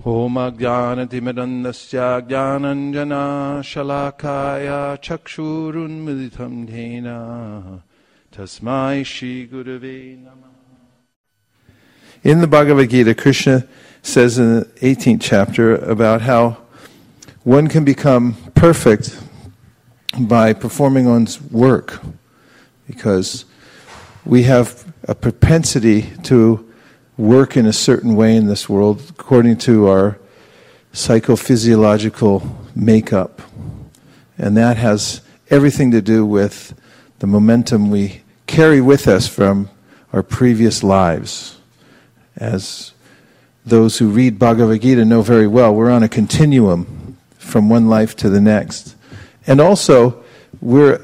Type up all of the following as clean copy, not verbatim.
Om Ajnanatimirandasya Jnananjana Shalakaya Chakshurunmilitam Dhena Tasmai Shri Gurave Namah. In the Bhagavad Gita, Krishna says in the 18th chapter about how one can become perfect by performing one's work, because we have a propensity to work in a certain way in this world according to our psychophysiological makeup. And that has everything to do with the momentum we carry with us from our previous lives. As those who read Bhagavad Gita know very well, we're on a continuum from one life to the next. And also, we're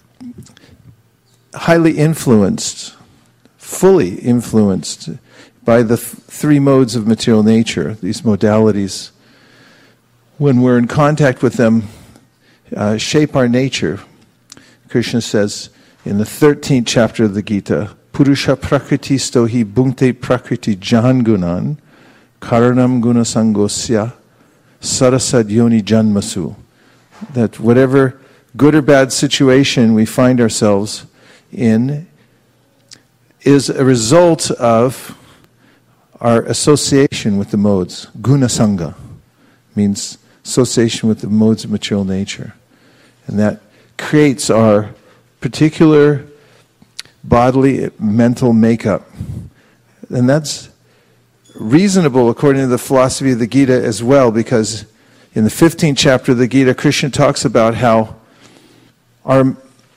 highly influenced, fully influenced by the three modes of material nature, these modalities. When we're in contact with them, shape our nature. Krishna says in the 13th chapter of the Gita, Purusha prakriti stohi bhunkte prakriti jangunan karanam gunasangosya sarasad yoni janmasu. That whatever good or bad situation we find ourselves in is a result of our association with the modes. Gunasanga means association with the modes of material nature. And that creates our particular bodily, mental makeup. And that's reasonable according to the philosophy of the Gita as well, because in the 15th chapter of the Gita, Krishna talks about how our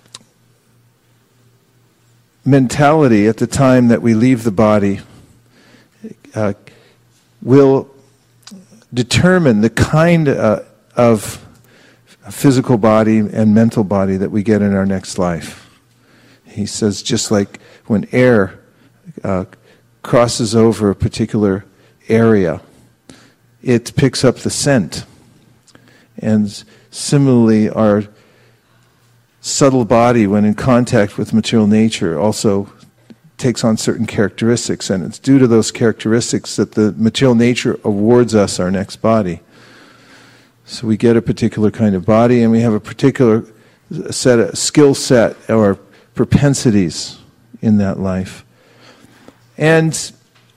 mentality at the time that we leave the body will determine the kind of physical body and mental body that we get in our next life. He says just like when air crosses over a particular area, it picks up the scent. And similarly, our subtle body, when in contact with material nature, also takes on certain characteristics. And it's due to those characteristics that the material nature awards us our next body. So we get a particular kind of body, and we have a particular skill set or propensities in that life. And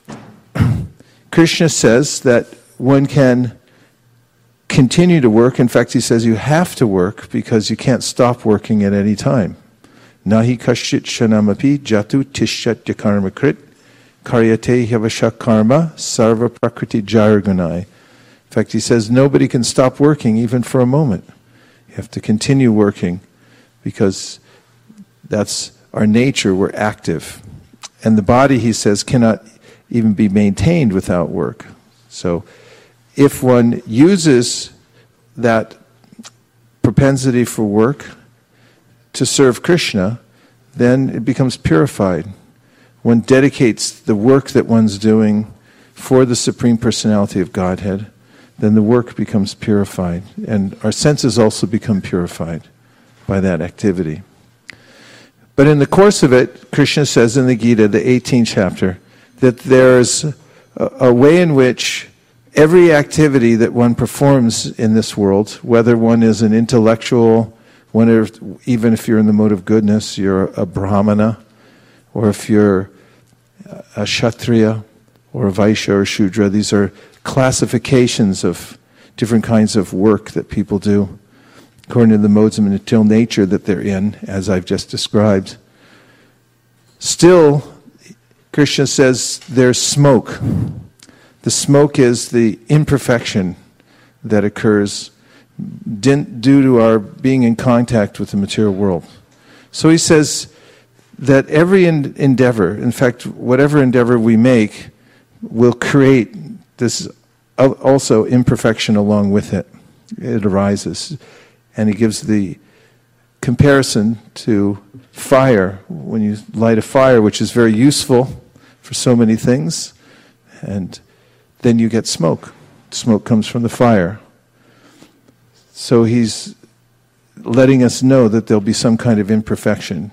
Krishna says that one can continue to work. In fact, he says you have to work because you can't stop working at any time. Nahi kashit shanamapi jatu tishat yakarma krit karyate hyavashak karma sarva prakriti jargunai. In fact, he says nobody can stop working even for a moment. You have to continue working because that's our nature. We're active. And the body, he says, cannot even be maintained without work. So if one uses that propensity for work to serve Krishna, then it becomes purified. One dedicates the work that one's doing for the Supreme Personality of Godhead, then the work becomes purified. And our senses also become purified by that activity. But in the course of it, Krishna says in the Gita, the 18th chapter, that there's a way in which every activity that one performs in this world, whether one is an intellectual, even if you're in the mode of goodness, you're a Brahmana, or if you're a Kshatriya, or a Vaishya, or a Shudra, these are classifications of different kinds of work that people do according to the modes of material nature that they're in, as I've just described. Still, Krishna says there's smoke. The smoke is the imperfection that occurs due to our being in contact with the material world. So he says that every endeavor, in fact, whatever endeavor we make, will create this also imperfection along with it. It arises. And he gives the comparison to fire. When you light a fire, which is very useful for so many things, and then you get smoke. Smoke comes from the fire. So he's letting us know that there'll be some kind of imperfection.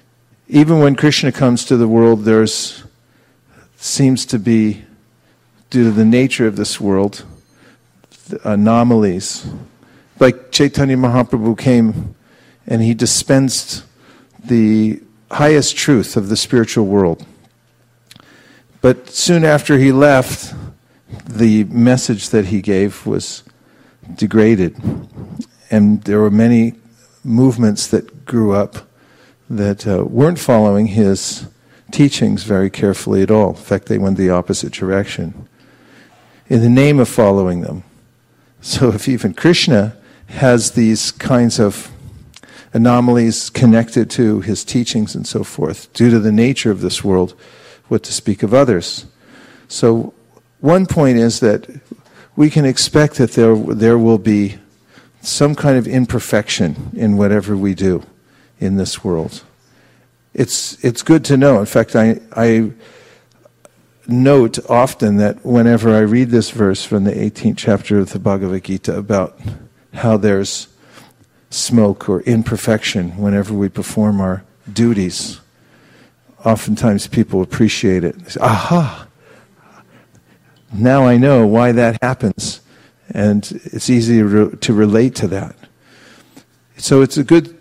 Even when Krishna comes to the world, seems to be due to the nature of this world, the anomalies. Like Chaitanya Mahaprabhu came and he dispensed the highest truth of the spiritual world. But soon after he left, the message that he gave was degraded. And there were many movements that grew up that weren't following his teachings very carefully at all. In fact, they went the opposite direction in the name of following them. So if even Krishna has these kinds of anomalies connected to his teachings and so forth, due to the nature of this world, what to speak of others. So one point is that we can expect that there will be some kind of imperfection in whatever we do in this world. It's good to know. In fact, I note often that whenever I read this verse from the 18th chapter of the Bhagavad Gita about how there's smoke or imperfection whenever we perform our duties, oftentimes people appreciate it. They say, aha! Now I know why that happens. And it's easy to relate to that. So it's good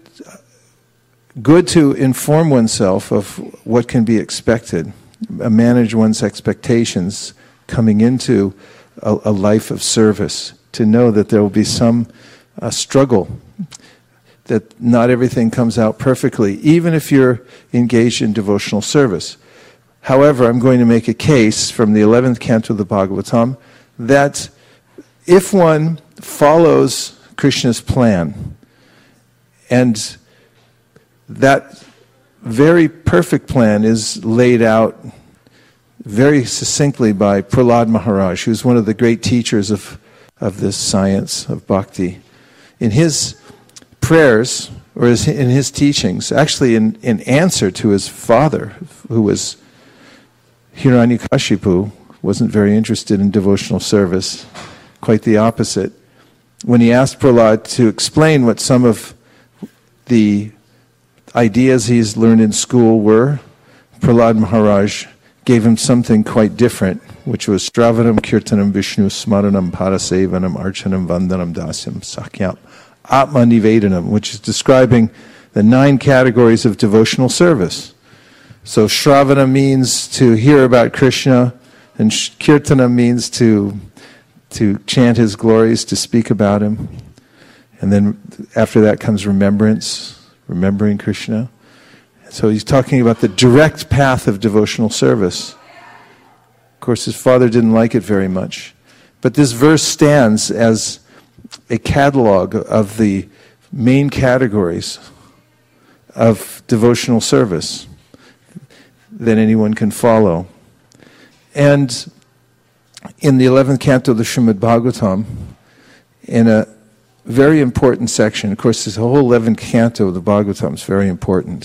to inform oneself of what can be expected, manage one's expectations coming into a life of service, to know that there will be some struggle, that not everything comes out perfectly, even if you're engaged in devotional service. However, I'm going to make a case from the 11th canto of the Bhagavatam that if one follows Krishna's plan, and that very perfect plan is laid out very succinctly by Prahlad Maharaj, who's one of the great teachers of this science of bhakti. In his prayers, or in his teachings, actually in answer to his father, who was Hiranyakashipu, wasn't very interested in devotional service, quite the opposite. When he asked Prahlad to explain what some of the ideas he's learned in school were, Prahlad Maharaj gave him something quite different, which was Shravanam, Kirtanam, Vishnu, Smaranam, Parasevanam, Archanam, Vandanam, Dasyam, Sakyam, Atma Nivedanam, which is describing the 9 categories of devotional service. So Shravana means to hear about Krishna, and Kirtana means to chant his glories, to speak about him. And then after that comes remembrance, remembering Krishna. So he's talking about the direct path of devotional service. Of course, his father didn't like it very much. But this verse stands as a catalog of the main categories of devotional service that anyone can follow. And in the 11th canto of the Srimad Bhagavatam, in a very important section, of course, this whole 11th canto of the Bhagavatam is very important.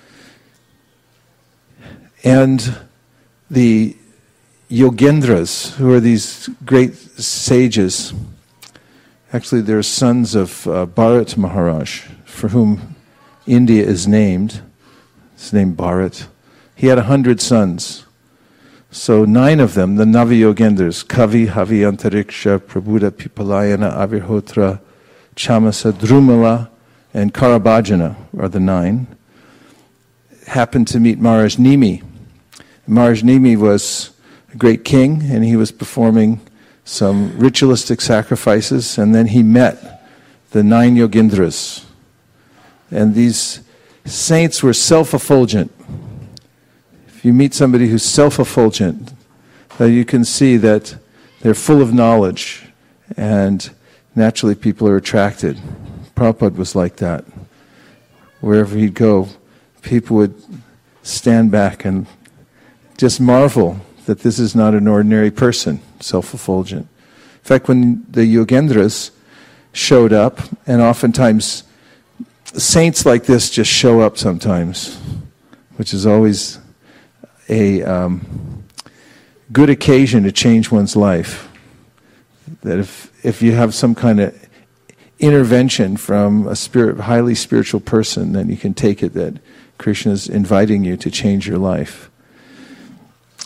And the Yogendras, who are these great sages, actually they're sons of Bharat Maharaj, for whom India is named. It's named Bharat. He had 100 sons. So 9 of them, the Navi-Yogendras, Kavi, Havi, Antariksha, Prabhuda, Pipalayana, Avirhotra, Chamasa, Drumala, and Karabhajana are the 9, happened to meet Maharaj Nimi. Maharaj Nimi was a great king, and he was performing some ritualistic sacrifices, and then he met the 9 Yogendras. And these saints were self-effulgent. If you meet somebody who's self-effulgent, you can see that they're full of knowledge, and naturally people are attracted. Prabhupada was like that. Wherever he'd go, people would stand back and just marvel that this is not an ordinary person, self-effulgent. In fact, when the Yogendras showed up, and oftentimes saints like this just show up sometimes, which is always a good occasion to change one's life. That if you have some kind of intervention from a highly spiritual person, then you can take it that Krishna is inviting you to change your life.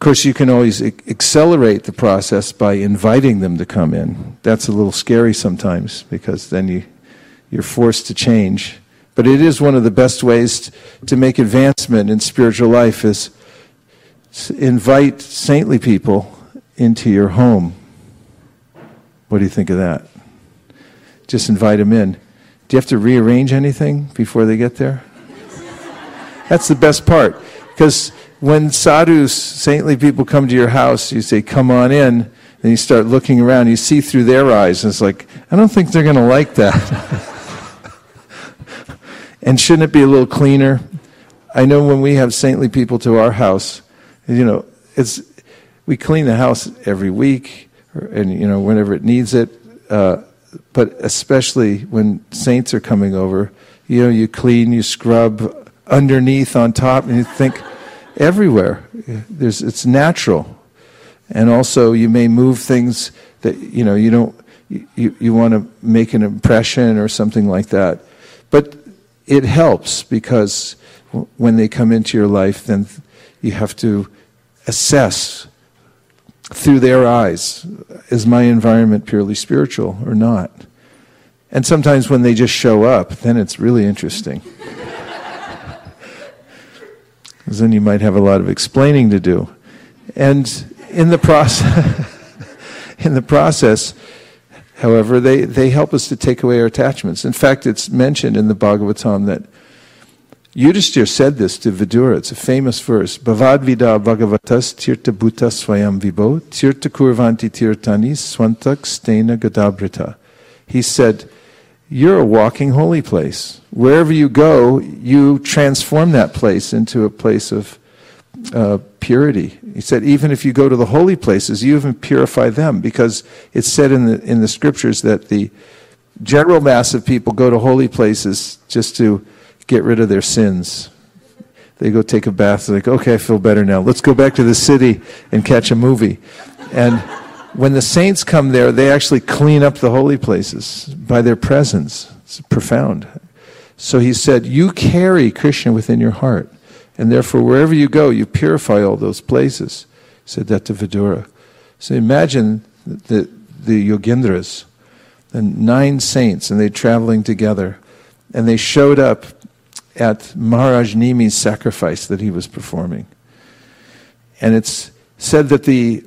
course, you can always accelerate the process by inviting them to come in. That's a little scary sometimes, because then you're forced to change. But it is one of the best ways to make advancement in spiritual life, is invite saintly people into your home. What do you think of that? Just invite them in. Do you have to rearrange anything before they get there? That's the best part. Because when sadhus, saintly people, come to your house, you say, come on in, and you start looking around, you see through their eyes, and it's like, I don't think they're going to like that. And shouldn't it be a little cleaner? I know when we have saintly people to our house, we clean the house every week, and whenever it needs it. But especially when saints are coming over, you clean, you scrub underneath, on top, and you think everywhere. It's natural. And also, you may move things that you want to make an impression or something like that. But it helps, because when they come into your life, then you have to assess through their eyes, is my environment purely spiritual or not? And sometimes when they just show up, then it's really interesting. Because then you might have a lot of explaining to do. And in the process, however, they help us to take away our attachments. In fact, it's mentioned in the Bhagavatam that Yudhishthira said this to Vidura. It's a famous verse. Bhavad vida bhagavatas tirta bhuta swayam vibho tirta kurvanti tirtani swantak stena gadabrita. He said, you're a walking holy place. Wherever you go, you transform that place into a place of purity. He said, even if you go to the holy places, you even purify them, because it's said in the scriptures that the general mass of people go to holy places just to get rid of their sins. They go take a bath, they're like, okay, I feel better now. Let's go back to the city and catch a movie. And when the saints come there, they actually clean up the holy places by their presence. It's profound. So he said, you carry Krishna within your heart, and therefore wherever you go, you purify all those places. He said that to Vidura. So imagine the Yogendras, and 9 saints, and they're traveling together, and they showed up at Maharaj Nimi's sacrifice that he was performing. And it's said that the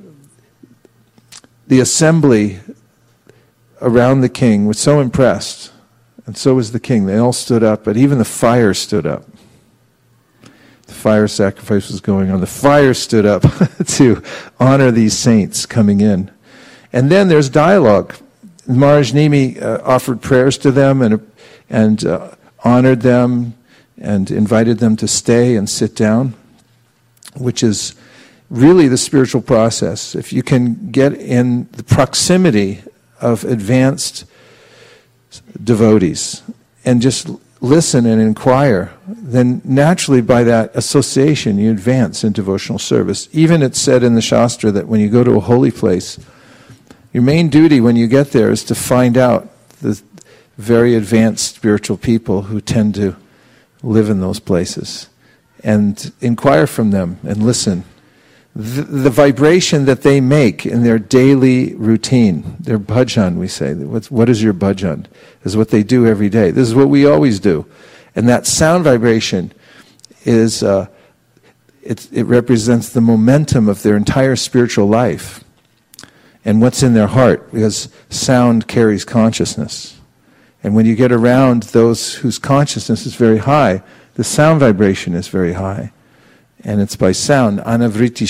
assembly around the king was so impressed, and so was the king. They all stood up, but even the fire stood up. The fire sacrifice was going on. The fire stood up to honor these saints coming in. And then there's dialogue. Maharaj Nimi offered prayers to them and honored them and invited them to stay and sit down, which is really the spiritual process. If you can get in the proximity of advanced devotees and just listen and inquire, then naturally by that association you advance in devotional service. Even it's said in the Shastra that when you go to a holy place, your main duty when you get there is to find out the very advanced spiritual people who tend to live in those places and inquire from them and listen. The vibration that they make in their daily routine, their bhajan, we say, what is your bhajan, is what they do every day. This is what we always do. And that sound vibration is, it represents the momentum of their entire spiritual life and what's in their heart, because sound carries consciousness. And when you get around those whose consciousness is very high, the sound vibration is very high. And it's by sound. Anavriti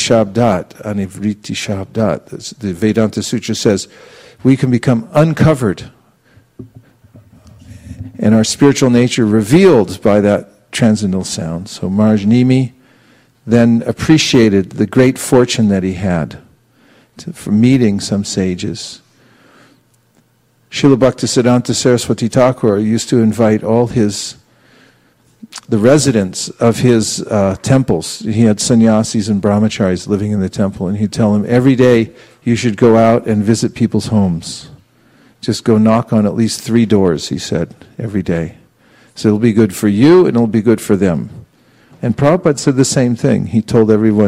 shabdat. The Vedanta Sutra says, we can become uncovered and our spiritual nature revealed by that transcendental sound. So Maharaj Nimi then appreciated the great fortune that he had for meeting some sages. Srila Bhaktisiddhanta Saraswati Thakur used to invite all the residents of his temples. He had sannyasis and brahmacharis living in the temple, and he'd tell them, every day you should go out and visit people's homes. Just go knock on at least 3 doors, he said, every day. So it'll be good for you and it'll be good for them. And Prabhupada said the same thing. He told everyone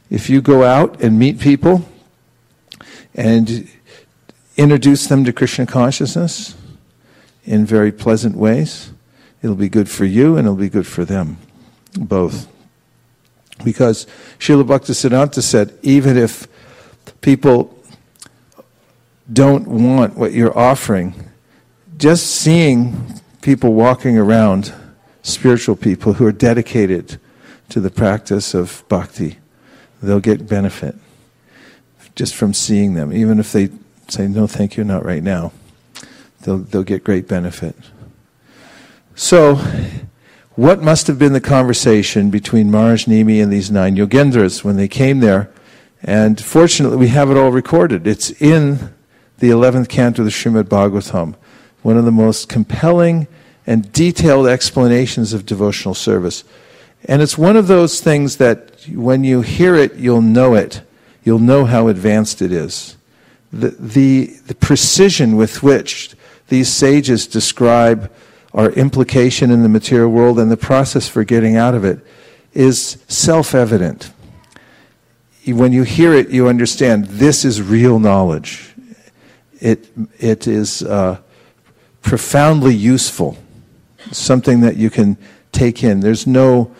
If you go out and meet people and introduce them to Krishna consciousness in very pleasant ways, it'll be good for you and it'll be good for them, both. Because Srila Bhaktisiddhanta said, even if people don't want what you're offering, just seeing people walking around, spiritual people who are dedicated to the practice of bhakti, they'll get benefit just from seeing them. Even if they say, no, thank you, not right now, they'll get great benefit. So, what must have been the conversation between Maharaj Nimi and these 9 Yogendras when they came there? And fortunately, we have it all recorded. It's in the 11th canto of the Srimad Bhagavatam, one of the most compelling and detailed explanations of devotional service. And it's one of those things that when you hear it, you'll know it. You'll know how advanced it is. The precision with which these sages describe our implication in the material world and the process for getting out of it is self-evident. When you hear it, you understand this is real knowledge. It is profoundly useful, something that you can take in. There's no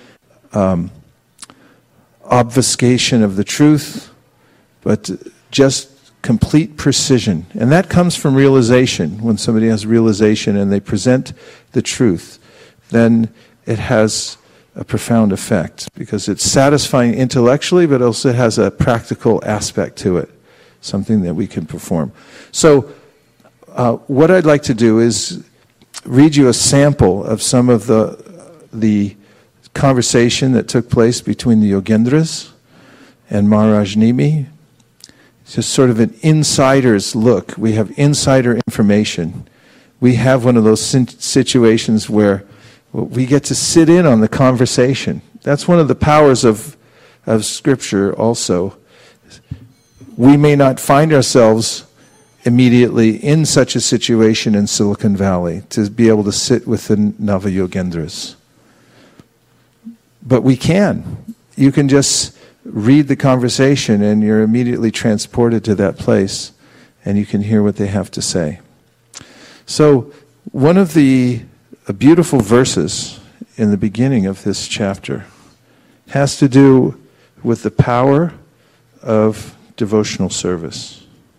obfuscation of the truth, but just complete precision. And that comes from realization. When somebody has realization and they present the truth, then it has a profound effect because it's satisfying intellectually, but also it has a practical aspect to it, something that we can perform. So what I'd like to do is read you a sample of some of the conversation that took place between the Yogendras and Maharaj Nimi. It's just sort of an insider's look. We have insider information. We have one of those situations where we get to sit in on the conversation. That's one of the powers of Scripture also. We may not find ourselves immediately in such a situation in Silicon Valley to be able to sit with the Nava-Yogendras. But we can. You can just read the conversation and you're immediately transported to that place and you can hear what they have to say. So one of the beautiful verses in the beginning of this chapter has to do with the power of devotional service.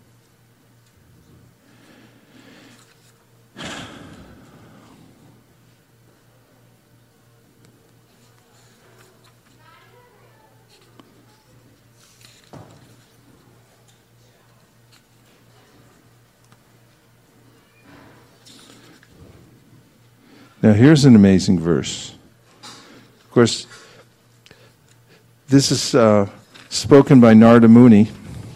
Now here's an amazing verse. Of course, this is spoken by Narada Muni.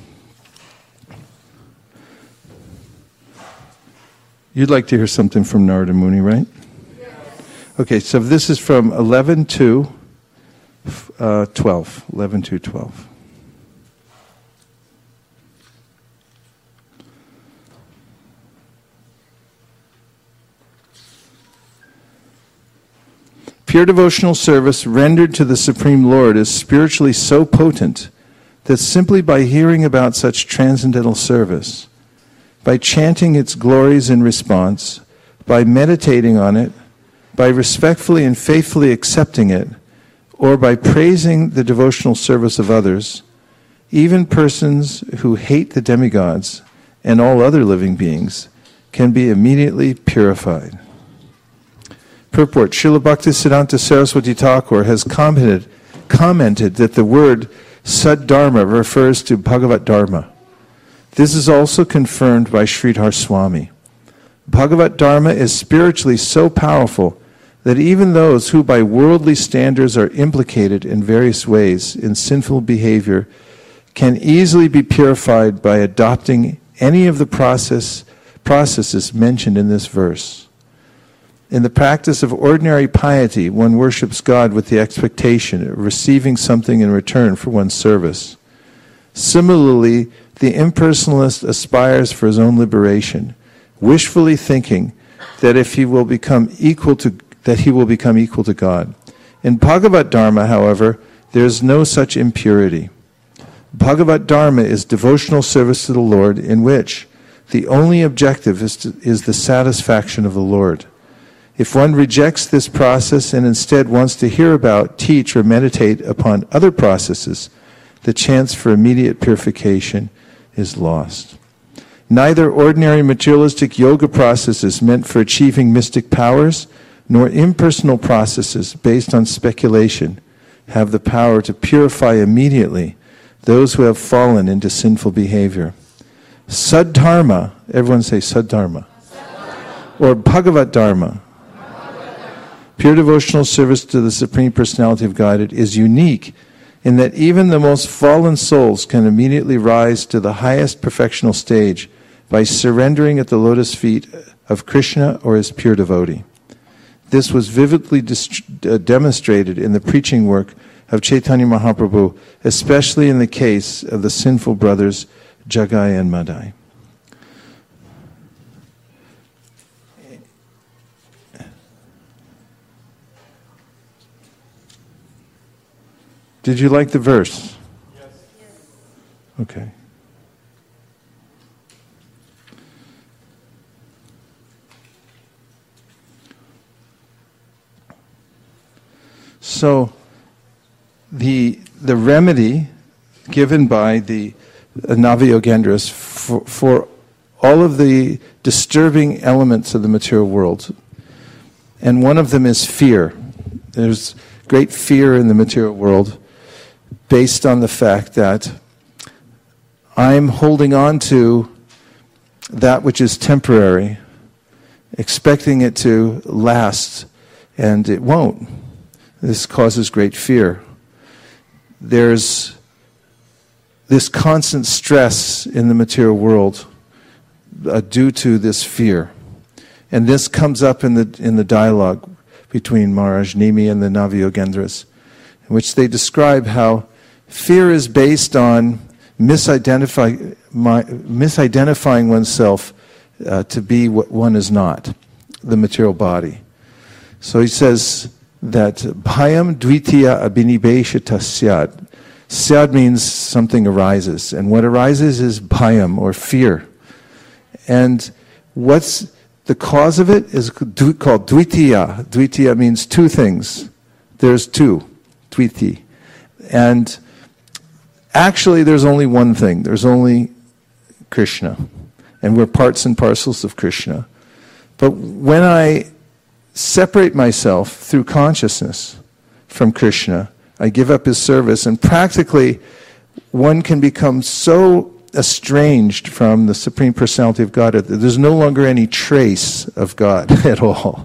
You'd like to hear something from Narada Muni, right? Yes. Okay, so this is from 11 to 12. 11 to 12. Pure devotional service rendered to the Supreme Lord is spiritually so potent that simply by hearing about such transcendental service, by chanting its glories in response, by meditating on it, by respectfully and faithfully accepting it, or by praising the devotional service of others, even persons who hate the demigods and all other living beings can be immediately purified. Purport: Srila Bhaktisiddhanta Saraswati Thakur has commented that the word Saddharma refers to Bhagavat Dharma. This is also confirmed by Sridhar Swami. Bhagavat Dharma is spiritually so powerful that even those who by worldly standards are implicated in various ways in sinful behavior can easily be purified by adopting any of the processes mentioned in this verse. In the practice of ordinary piety, one worships God with the expectation of receiving something in return for one's service. Similarly, the impersonalist aspires for his own liberation, wishfully thinking that he will become equal to God. In Bhagavat Dharma, however, there is no such impurity. Bhagavat Dharma is devotional service to the Lord in which the only objective is the satisfaction of the Lord. If one rejects this process and instead wants to hear about, teach, or meditate upon other processes, the chance for immediate purification is lost. Neither ordinary materialistic yoga processes meant for achieving mystic powers, nor impersonal processes based on speculation have the power to purify immediately those who have fallen into sinful behavior. Saddharma, everyone say Saddharma, or Bhagavat Dharma, pure devotional service to the Supreme Personality of Godhead, is unique in that even the most fallen souls can immediately rise to the highest perfectional stage by surrendering at the lotus feet of Krishna or his pure devotee. This was vividly demonstrated in the preaching work of Chaitanya Mahaprabhu, especially in the case of the sinful brothers Jagai and Madai. Did you like the verse? Yes. Okay. So, the remedy given by the Navayogendras for all of the disturbing elements of the material world, and one of them is fear. There's great fear in the material world based on the fact that I'm holding on to that which is temporary, expecting it to last, and it won't. This causes great fear. There's this constant stress in the material world due to this fear. And this comes up in the dialogue between Maharaj Nimi and the Navayogendras, in which they describe how fear is based on misidentifying oneself to be what one is not, the material body. So he says that bhayam dvitiya abhinibeshita syad. Syad means something arises, and what arises is bhayam, or fear. And what's the cause of it is called dvitiya. Dvitiya means two things. There's two, dviti. And actually there's only one thing. There's only Krishna. And we're parts and parcels of Krishna. But when I separate myself through consciousness from Krishna, I give up his service, and practically one can become so estranged from the Supreme Personality of God that there's no longer any trace of God at all.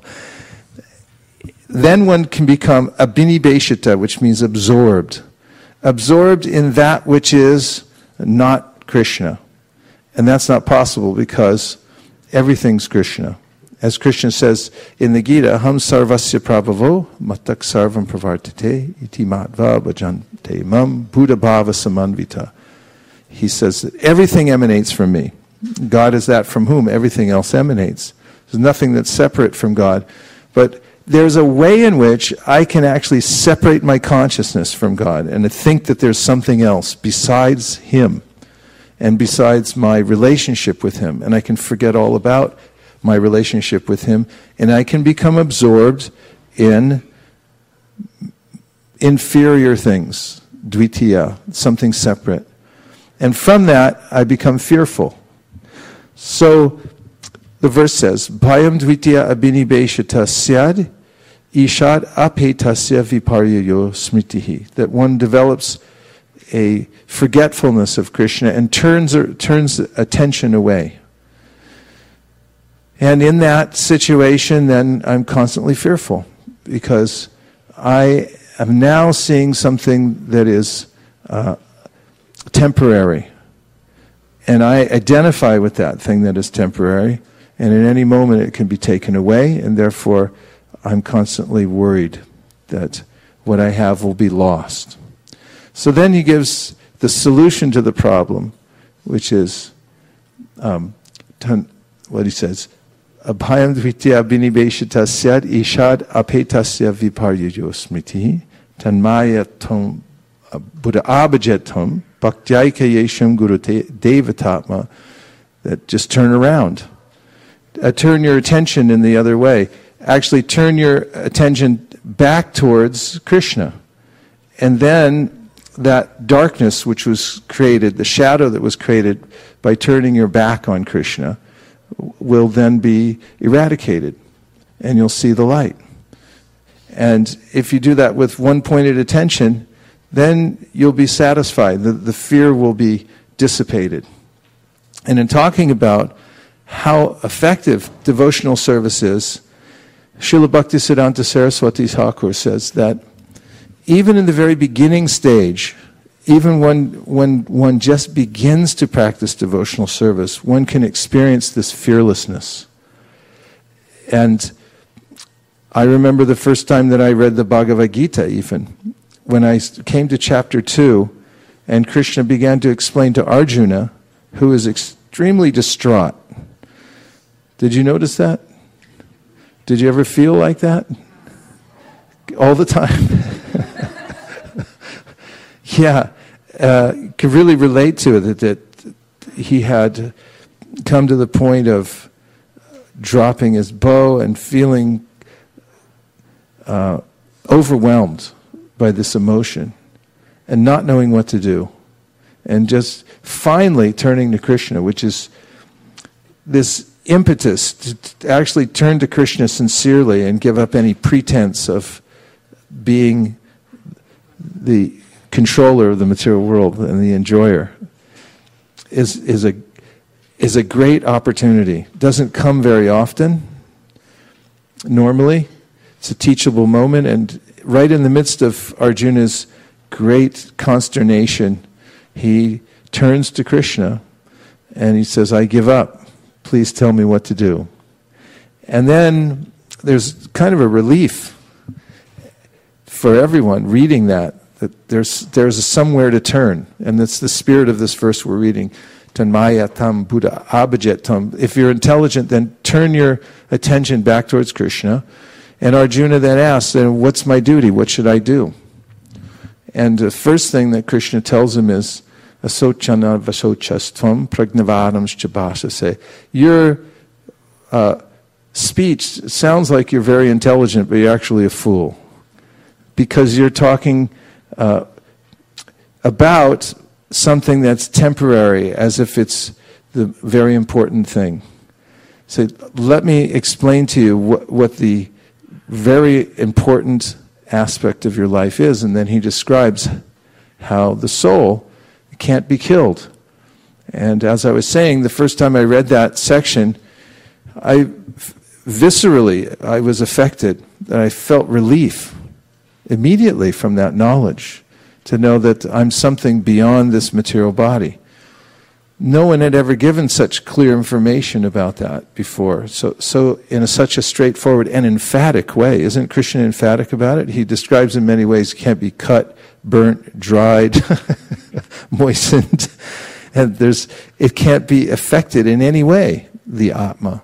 Then one can become abhinibeshita, which means absorbed in that which is not Krishna. And that's not possible because everything's Krishna. As Krishna says in the Gita, Ham sarvasya prabhavo matak sarvam pravartate iti matva bhajante mam buddha bhava samanvita. He says that everything emanates from me. God is that from whom everything else emanates. There's nothing that's separate from God. But there's a way in which I can actually separate my consciousness from God and to think that there's something else besides Him and besides my relationship with Him. And I can forget all about my relationship with Him, and I can become absorbed in inferior things, dvitiya, something separate. And from that, I become fearful. So, the verse says, Bhayam dvitiya abhinibeshita syad, ishad apetasya viparyayo smritihi. That one develops a forgetfulness of Krishna and turns attention away. And in that situation, then I'm constantly fearful because I am now seeing something that is temporary. And I identify with that thing that is temporary, and at any moment it can be taken away, and therefore I'm constantly worried that what I have will be lost. So then he gives the solution to the problem, which is what he says, Abhayam dvitiya abhinibeshita syad ishad apetasya viparyayo smriti tanmaya tom buddha abhajetam Bhaktyayika yesham guru devatatma, that just turn around. Turn your attention in the other way. Actually turn your attention back towards Krishna. And then that darkness which was created, the shadow that was created by turning your back on Krishna, will then be eradicated. And you'll see the light. And if you do that with one pointed attention, then you'll be satisfied. The fear will be dissipated. And in talking about how effective devotional service is, Srila Bhaktisiddhanta Saraswati Thakur says that even in the very beginning stage, even when one just begins to practice devotional service, one can experience this fearlessness. And I remember the first time that I read the Bhagavad Gita, even when I came to chapter 2, and Krishna began to explain to Arjuna, who is extremely distraught. Did you notice that? Did you ever feel like that? All the time? Yeah, could really relate to it, that he had come to the point of dropping his bow and feeling overwhelmed by this emotion and not knowing what to do, and just finally turning to Krishna, which is this impetus to actually turn to Krishna sincerely and give up any pretense of being the controller of the material world and the enjoyer is a great opportunity. Doesn't come very often. Normally, it's a teachable moment, and right in the midst of Arjuna's great consternation, he turns to Krishna and he says, "I give up. Please tell me what to do." And then there's kind of a relief for everyone reading that there's somewhere to turn. And that's the spirit of this verse we're reading. Tanmaya tam Buddha abhajet tam. If you're intelligent, then turn your attention back towards Krishna. And Arjuna then asks, what's my duty? What should I do? And the first thing that Krishna tells him is, Asochana vasochastvam pragnavaram chabhasase. Your speech sounds like you're very intelligent, but you're actually a fool. Because you're talking about something that's temporary, as if it's the very important thing. So let me explain to you what the very important aspect of your life is. And then he describes how the soul can't be killed. And as I was saying, the first time I read that section, I was affected. And I felt relief immediately from that knowledge, to know that I'm something beyond this material body. No one had ever given such clear information about that before. So in such a straightforward and emphatic way. Isn't Krishna emphatic about it? He describes in many ways it can't be cut, burnt, dried, moistened. And it can't be affected in any way, the Atma.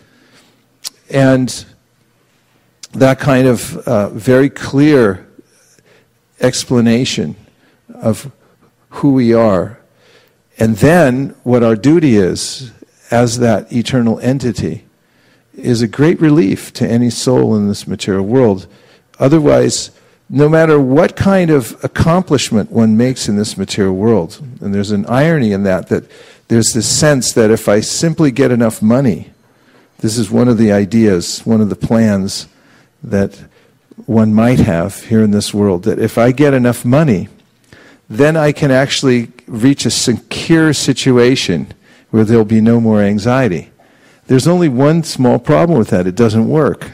And that kind of very clear explanation of who we are, and then what our duty is as that eternal entity, is a great relief to any soul in this material world. Otherwise, no matter what kind of accomplishment one makes in this material world, and there's an irony in that there's this sense that if I simply get enough money, this is one of the ideas, one of the plans that one might have here in this world, that if I get enough money, then I can actually reach a secure situation where there'll be no more anxiety. There's only one small problem with that. It doesn't work.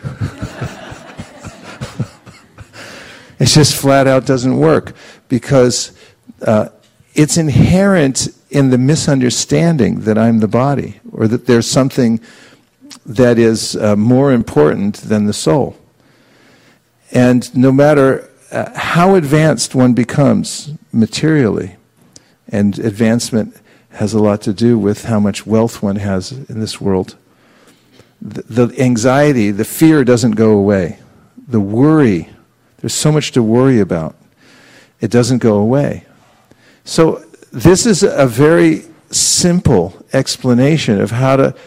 It just flat out doesn't work, because it's inherent in the misunderstanding that I'm the body, or that there's something that is more important than the soul. And no matter how advanced one becomes materially, and advancement has a lot to do with how much wealth one has in this world, the anxiety, the fear doesn't go away. The worry, there's so much to worry about. It doesn't go away. So this is a very simple explanation of how to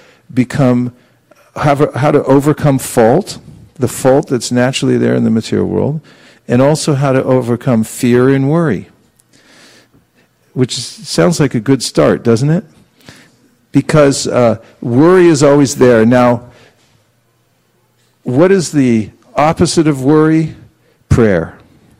overcome fault, the fault that's naturally there in the material world, and also how to overcome fear and worry. Which sounds like a good start, doesn't it? Because worry is always there. Now, what is the opposite of worry? Prayer.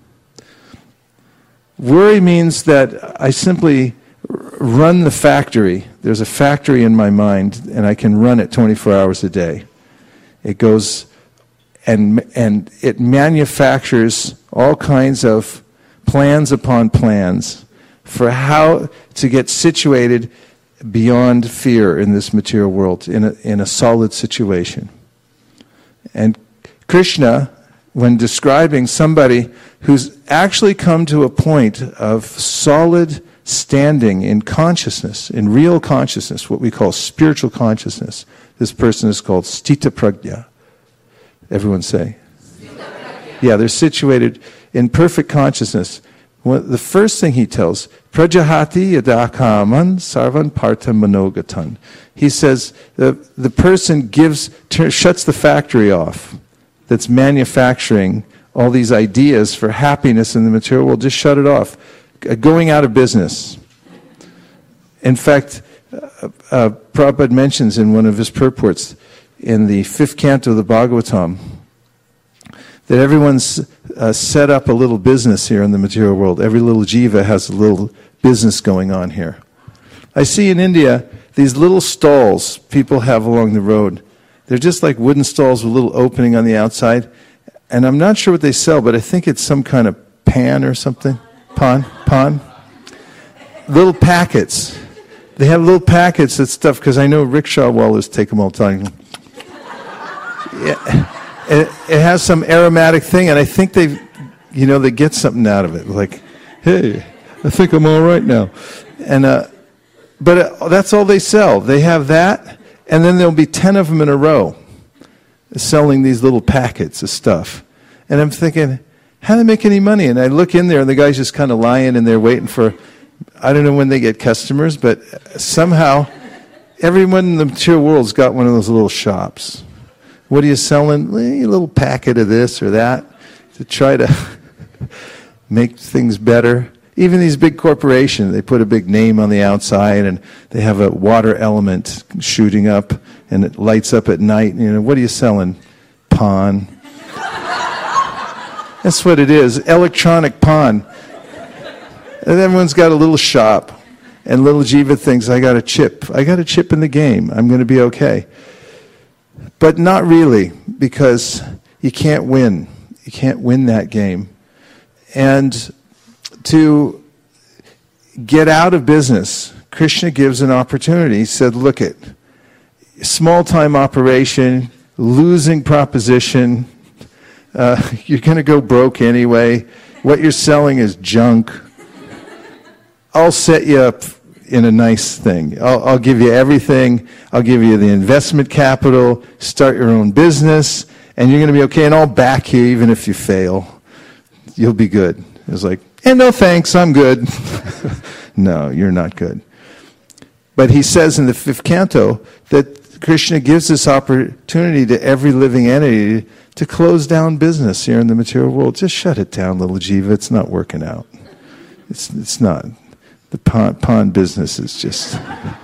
Worry means that I simply run the factory. There's a factory in my mind, and I can run it 24 hours a day. It goes and it manufactures all kinds of plans upon plans for how to get situated beyond fear in this material world, in a solid situation. And Krishna, when describing somebody who's actually come to a point of solid standing in consciousness, in real consciousness, what we call spiritual consciousness, this person is called Sthita Prajna. Everyone say? Yeah, they're situated in perfect consciousness. The first thing he tells, Prajahati yadakaman sarvan parta manogatan. He says the person shuts the factory off that's manufacturing all these ideas for happiness in the material world. Just shut it off. Going out of business. In fact, Prabhupada mentions in one of his purports in the 5th canto of the Bhagavatam that everyone's set up a little business here in the material world. Every little jiva has a little business going on here. I see in India these little stalls people have along the road. They're just like wooden stalls with a little opening on the outside. And I'm not sure what they sell, but I think it's some kind of pan or something. Pan. Little packets. They have little packets of stuff, because I know rickshaw wallahs take them all the time. Yeah. It has some aromatic thing, and I think they get something out of it. Like, hey, I think I'm all right now. And but that's all they sell. They have that, and then there'll be 10 of them in a row selling these little packets of stuff. And I'm thinking, how do they make any money? And I look in there, and the guy's just kind of lying in there waiting for, I don't know when they get customers, but somehow everyone in the material world's got one of those little shops. What are you selling? A little packet of this or that to try to make things better. Even these big corporations, they put a big name on the outside, and they have a water element shooting up, and it lights up at night. What are you selling? Pawn. That's what it is, electronic pawn. And everyone's got a little shop, and little jiva thinks, I got a chip in the game. I'm going to be okay. But not really, because you can't win. You can't win that game. And to get out of business, Krishna gives an opportunity. He said, look it, small-time operation, losing proposition, you're going to go broke anyway. What you're selling is junk. I'll set you up in a nice thing. I'll give you everything. I'll give you the investment capital, start your own business, and you're going to be okay, and I'll back you even if you fail. You'll be good. It was like, no thanks, I'm good. No, you're not good. But he says in the 5th canto that Krishna gives this opportunity to every living entity to close down business here in the material world. Just shut it down, little jiva. It's not working out. It's not. The pawn business is just...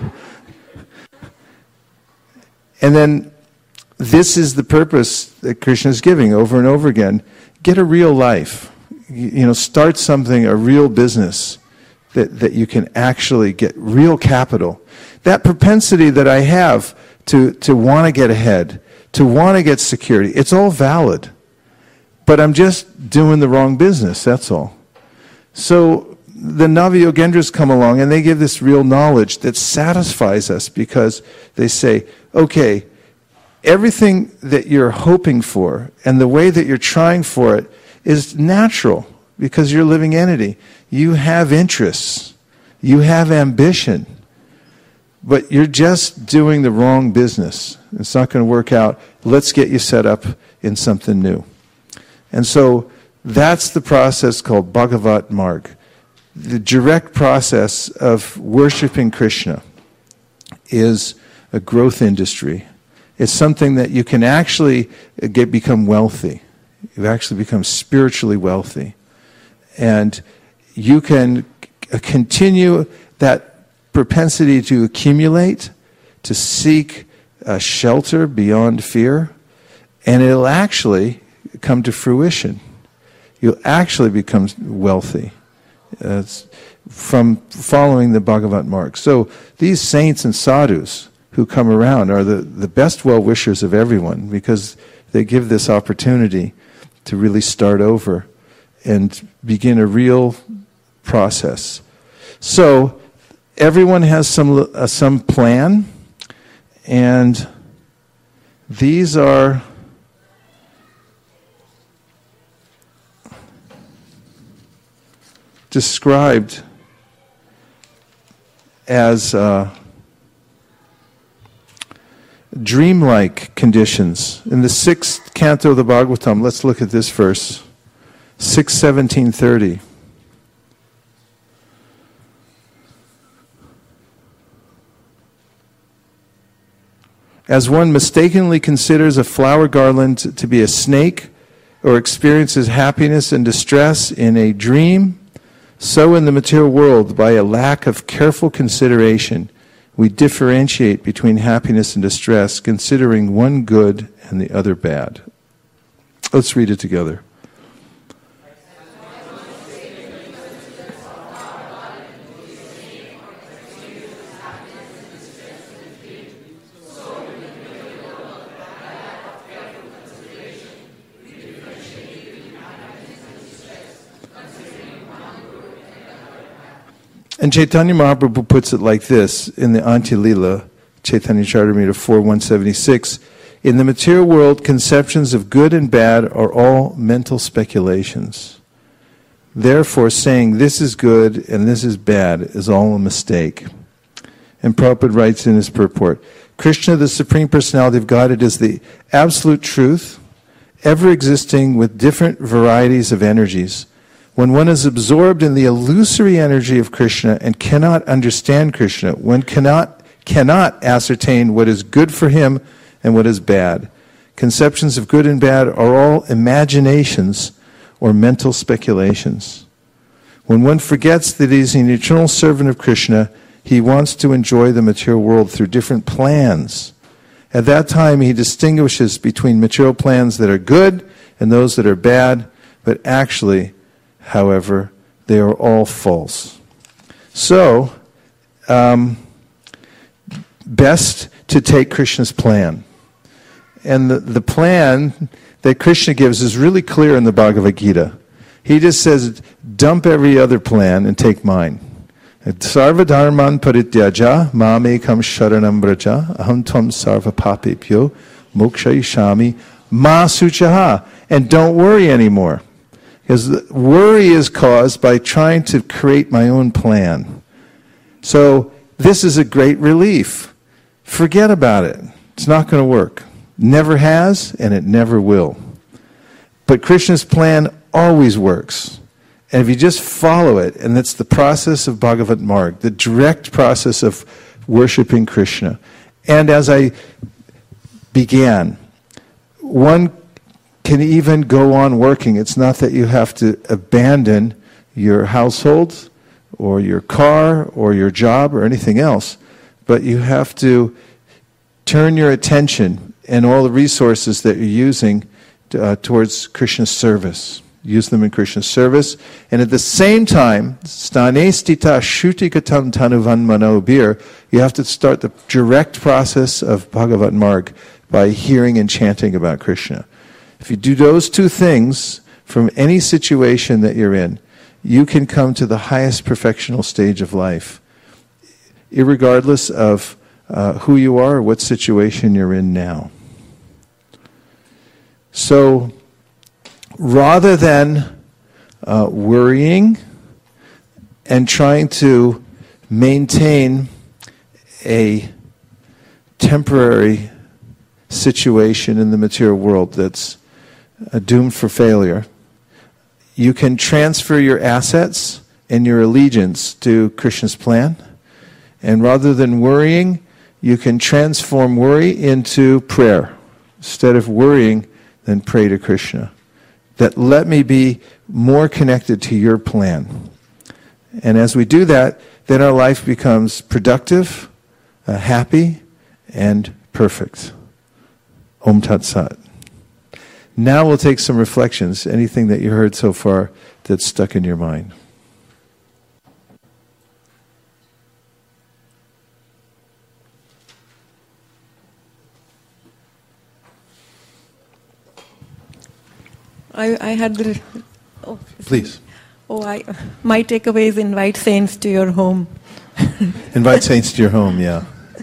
And then this is the purpose that Krishna is giving over and over again. Get a real life. Start something, a real business that you can actually get real capital. That propensity that I have to want to get ahead, to want to get security, it's all valid. But I'm just doing the wrong business, that's all. So the Navayogendras come along, and they give this real knowledge that satisfies us, because they say, okay, everything that you're hoping for and the way that you're trying for it is natural, because you're a living entity. You have interests. You have ambition. But you're just doing the wrong business. It's not going to work out. Let's get you set up in something new. And so that's the process called Bhagavat Marg. the direct process of worshiping Krishna is a growth industry. It's something that you can actually become wealthy. You actually become spiritually wealthy. And you can continue that propensity to accumulate, to seek shelter beyond fear, and it'll actually come to fruition. You'll actually become wealthy from following the Bhagavat mark. So these saints and sadhus who come around are the best well-wishers of everyone, because they give this opportunity to really start over and begin a real process. So everyone has some plan, and these are described as dreamlike conditions. In the 6th canto of the Bhagavatam, let's look at this verse, 6:17-30. As one mistakenly considers a flower garland to be a snake, or experiences happiness and distress in a dream, so in the material world, by a lack of careful consideration, we differentiate between happiness and distress, considering one good and the other bad. Let's read it together. And Chaitanya Mahaprabhu puts it like this in the Antya-lila, Chaitanya Charitamrita 4:176. In the material world, conceptions of good and bad are all mental speculations. Therefore, saying this is good and this is bad is all a mistake. And Prabhupada writes in his purport, Krishna, the Supreme Personality of Godhead, is the absolute truth, ever existing with different varieties of energies. When one is absorbed in the illusory energy of Krishna and cannot understand Krishna, one cannot ascertain what is good for him and what is bad. Conceptions of good and bad are all imaginations or mental speculations. When one forgets that he is an eternal servant of Krishna, he wants to enjoy the material world through different plans. At that time, he distinguishes between material plans that are good and those that are bad, but actually, however, they are all false. So, best to take Krishna's plan. And the plan that Krishna gives is really clear in the Bhagavad Gita. He just says, dump every other plan and take mine. Sarva dharman parityaja mamekam sharanam braja aham tvam sarva papepyo mokshayishami ma suchaha. And don't worry anymore. Because worry is caused by trying to create my own plan. So this is a great relief. Forget about it. It's not going to work. Never has, and it never will. But Krishna's plan always works. And if you just follow it, and it's the process of Bhagavat Marg, the direct process of worshiping Krishna. And as I began, one can even go on working. It's not that you have to abandon your household or your car or your job or anything else, but you have to turn your attention and all the resources that you're using towards Krishna's service. Use them in Krishna's service. And at the same time, stane stita shrutikatam tanuvan manobir, you have to start the direct process of Bhagavat Marg by hearing and chanting about Krishna. If you do those two things from any situation that you're in, you can come to the highest perfectional stage of life, irregardless of who you are or what situation you're in now. So, rather than worrying and trying to maintain a temporary situation in the material world that's doomed for failure, you can transfer your assets and your allegiance to Krishna's plan. And rather than worrying, you can transform worry into prayer. Instead of worrying, then pray to Krishna. That let me be more connected to your plan. And as we do that, then our life becomes productive, happy, and perfect. Om Tat Sat. Now we'll take some reflections. Anything that you heard so far that's stuck in your mind. I had the... Oh, please. My takeaway is invite saints to your home. Invite saints to your home, yeah.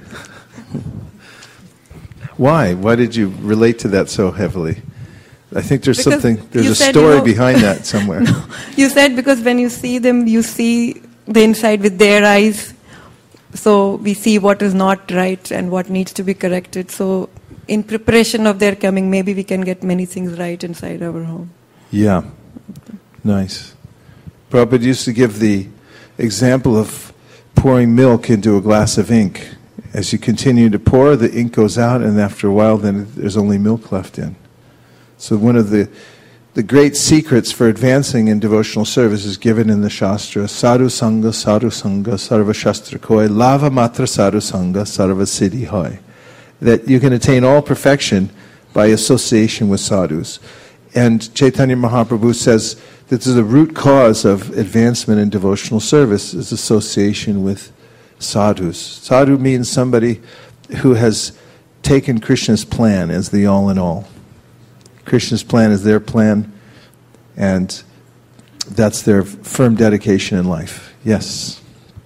Why? Why did you relate to that so heavily? I think there's a story behind that somewhere. No, you said because when you see them, you see the inside with their eyes. So we see what is not right and what needs to be corrected. So in preparation of their coming, maybe we can get many things right inside our home. Yeah. Nice. Prabhupada used to give the example of pouring milk into a glass of ink. As you continue to pour, the ink goes out, and after a while, then there's only milk left in. So one of the great secrets for advancing in devotional service is given in the Shastra. Sadhu Sangha, Sarva Shastra Koi, Lava Matra Sadhu Sangha, Sarva Siddhi Hoy. That you can attain all perfection by association with sadhus. And Chaitanya Mahaprabhu says that this is the root cause of advancement in devotional service is association with sadhus. Sadhu means somebody who has taken Krishna's plan as the all-in-all. Krishna's plan is their plan, and that's their firm dedication in life. Yes?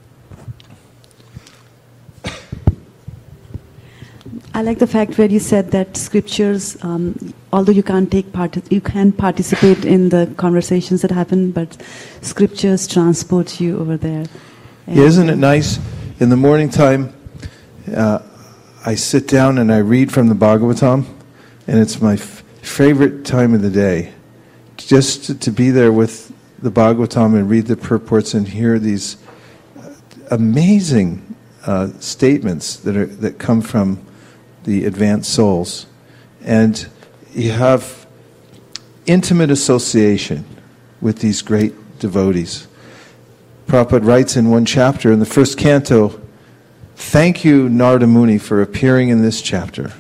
I like the fact where you said that scriptures, although you can't you can participate in the conversations that happen, but scriptures transport you over there. Yeah, isn't it nice? In the morning time, I sit down and I read from the Bhagavatam, and it's my favorite time of the day. Just to be there with the Bhagavatam and read the purports and hear these amazing statements that come from the advanced souls. And you have intimate association with these great devotees. Prabhupada writes in one chapter, in the first canto, "Thank you, Narada Muni, for appearing in this chapter."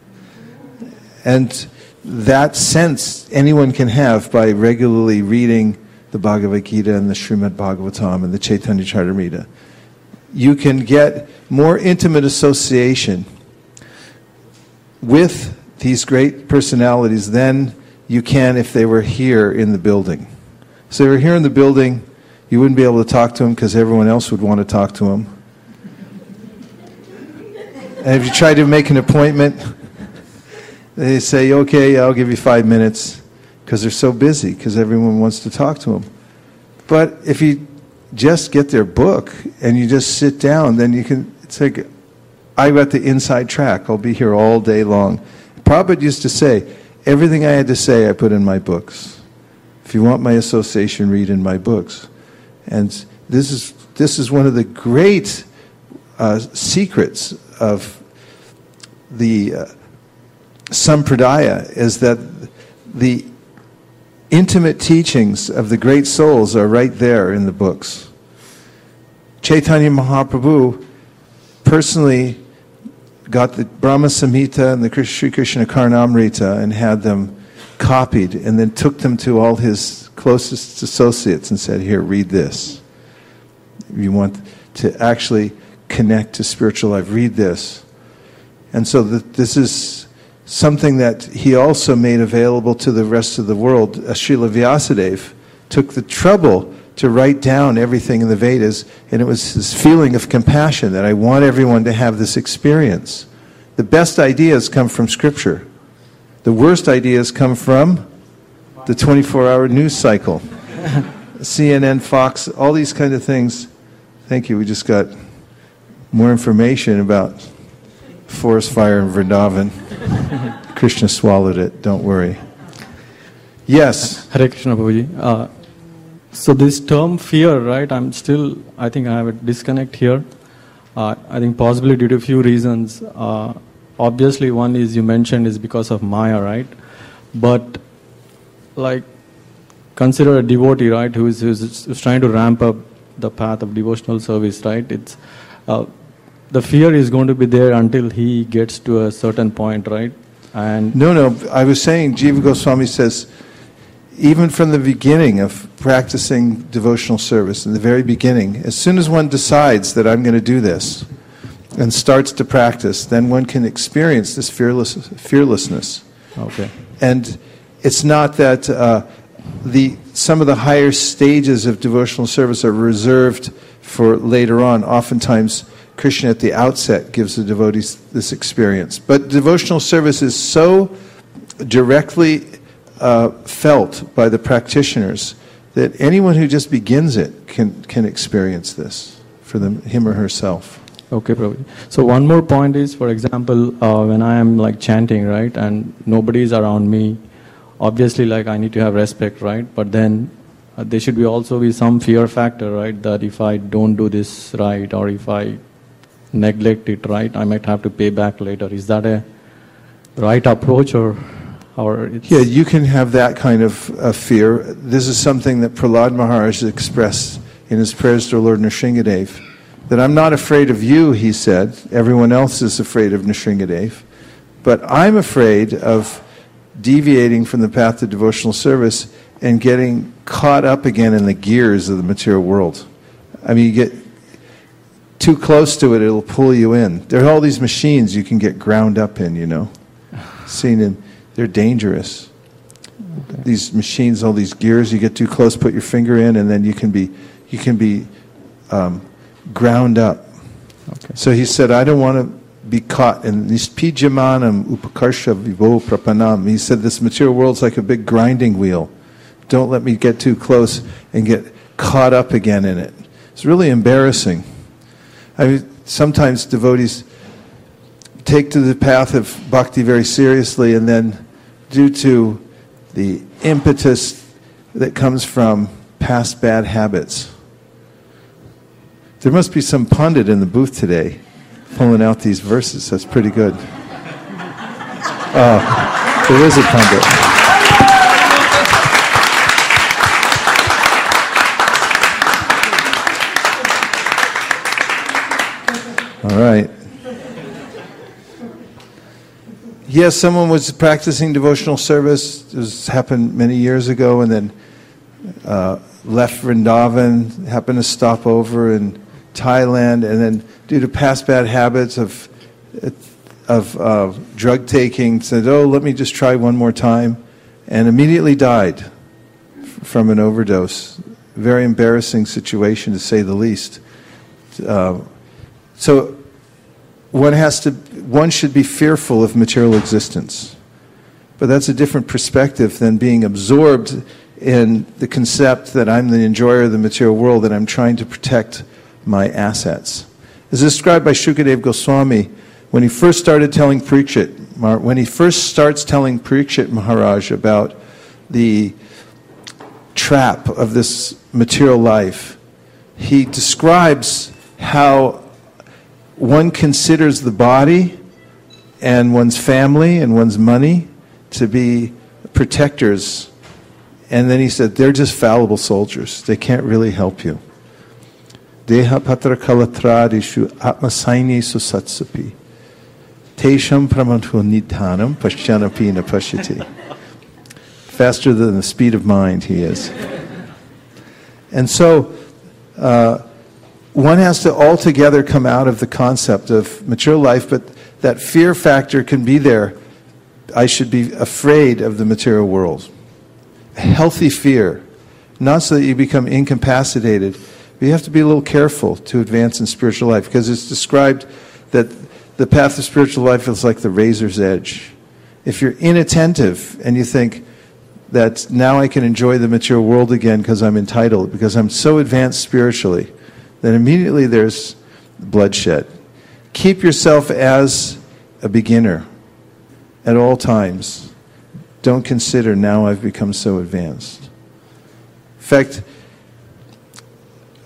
And that sense anyone can have by regularly reading the Bhagavad Gita and the Srimad Bhagavatam and the Chaitanya Charitamrita. You can get more intimate association with these great personalities than you can if they were here in the building. So if they were here in the building, you wouldn't be able to talk to them because everyone else would want to talk to them. And if you try to make an appointment, they say, okay, I'll give you 5 minutes, because they're so busy, because everyone wants to talk to them. But if you just get their book and you just sit down, then you can, it's like, I got the inside track. I'll be here all day long. Prabhupada used to say, everything I had to say I put in my books. If you want my association, read in my books. And this is one of the great secrets of the Sampradaya, is that the intimate teachings of the great souls are right there in the books. Chaitanya Mahaprabhu personally got the Brahma Samhita and the Sri Krishna Karnamrita and had them copied, and then took them to all his closest associates and said, here, read this. If you want to actually connect to spiritual life, read this. And so this is something that he also made available to the rest of the world. Srila Vyasadeva took the trouble to write down everything in the Vedas, and it was this feeling of compassion that I want everyone to have this experience. The best ideas come from Scripture. The worst ideas come from the 24-hour news cycle. CNN, Fox, all these kind of things. Thank you. We just got more information about forest fire in Vrindavan. Krishna swallowed it. Don't worry. Yes. Hare Krishna, Prabhuji. So this term fear, right? I think I have a disconnect here. I think possibly due to a few reasons. Obviously, one is you mentioned is because of Maya, right? But like, consider a devotee, right, who's trying to ramp up the path of devotional service, right? It's the fear is going to be there until he gets to a certain point, right? And No, I was saying, Jiva Goswami says, even from the beginning of practicing devotional service, in the very beginning, as soon as one decides that I'm going to do this and starts to practice, then one can experience this fearlessness. okay, And it's not that some of the higher stages of devotional service are reserved for later on. Oftentimes, Krishna at the outset gives the devotees this experience. But devotional service is so directly felt by the practitioners that anyone who just begins it can experience this for him or herself. Okay, Prabhuji. So one more point is, for example, when I am like chanting, right, and nobody is around me, obviously, like I need to have respect, right? But then there should also be some fear factor, right? That if I don't do this right, or if I neglect it, right, I might have to pay back later. Is that a right approach, or it's... Yeah, you can have that kind of fear. This is something that Prahlad Maharaj expressed in his prayers to Lord Nrsingadev. That I'm not afraid of you, he said. Everyone else is afraid of Nrsingadev. But I'm afraid of deviating from the path of devotional service and getting caught up again in the gears of the material world. I mean, you get too close to it, it'll pull you in. There are all these machines you can get ground up in, they're dangerous. Okay. These machines, all these gears, you get too close, put your finger in, and then you can be ground up. Okay. So he said, I don't want to be caught in this pijamanam upakarsha vivo prapanam. He said, this material world's like a big grinding wheel. Don't let me get too close and get caught up again in it. It's really embarrassing. I mean, sometimes devotees take to the path of bhakti very seriously, and then due to the impetus that comes from past bad habits. There must be some pundit in the booth today pulling out these verses. That's pretty good. There is a pundit. All right. Yes, someone was practicing devotional service. This happened many years ago, and then left Vrindavan, happened to stop over in Thailand, and then due to past bad habits of drug taking, said, let me just try one more time, and immediately died from an overdose. Very embarrassing situation, to say the least. So one should be fearful of material existence. But that's a different perspective than being absorbed in the concept that I'm the enjoyer of the material world and I'm trying to protect my assets. As described by Shukadev Goswami, when he first started telling Parikshit Maharaj about the trap of this material life, he describes how one considers the body and one's family and one's money to be protectors. And then he said, they're just fallible soldiers. They can't really help you. Deha patra kalatradishu atmasaini susatsapi. Tesham pramantu nidhanam pashyanapi napashyati. Faster than the speed of mind he is. And so, one has to altogether come out of the concept of material life, but that fear factor can be there. I should be afraid of the material world. A healthy fear, not so that you become incapacitated, but you have to be a little careful to advance in spiritual life, because it's described that the path of spiritual life is like the razor's edge. If you're inattentive and you think that now I can enjoy the material world again because I'm entitled, because I'm so advanced spiritually, then immediately there's bloodshed. Keep yourself as a beginner at all times. Don't consider now I've become so advanced. In fact,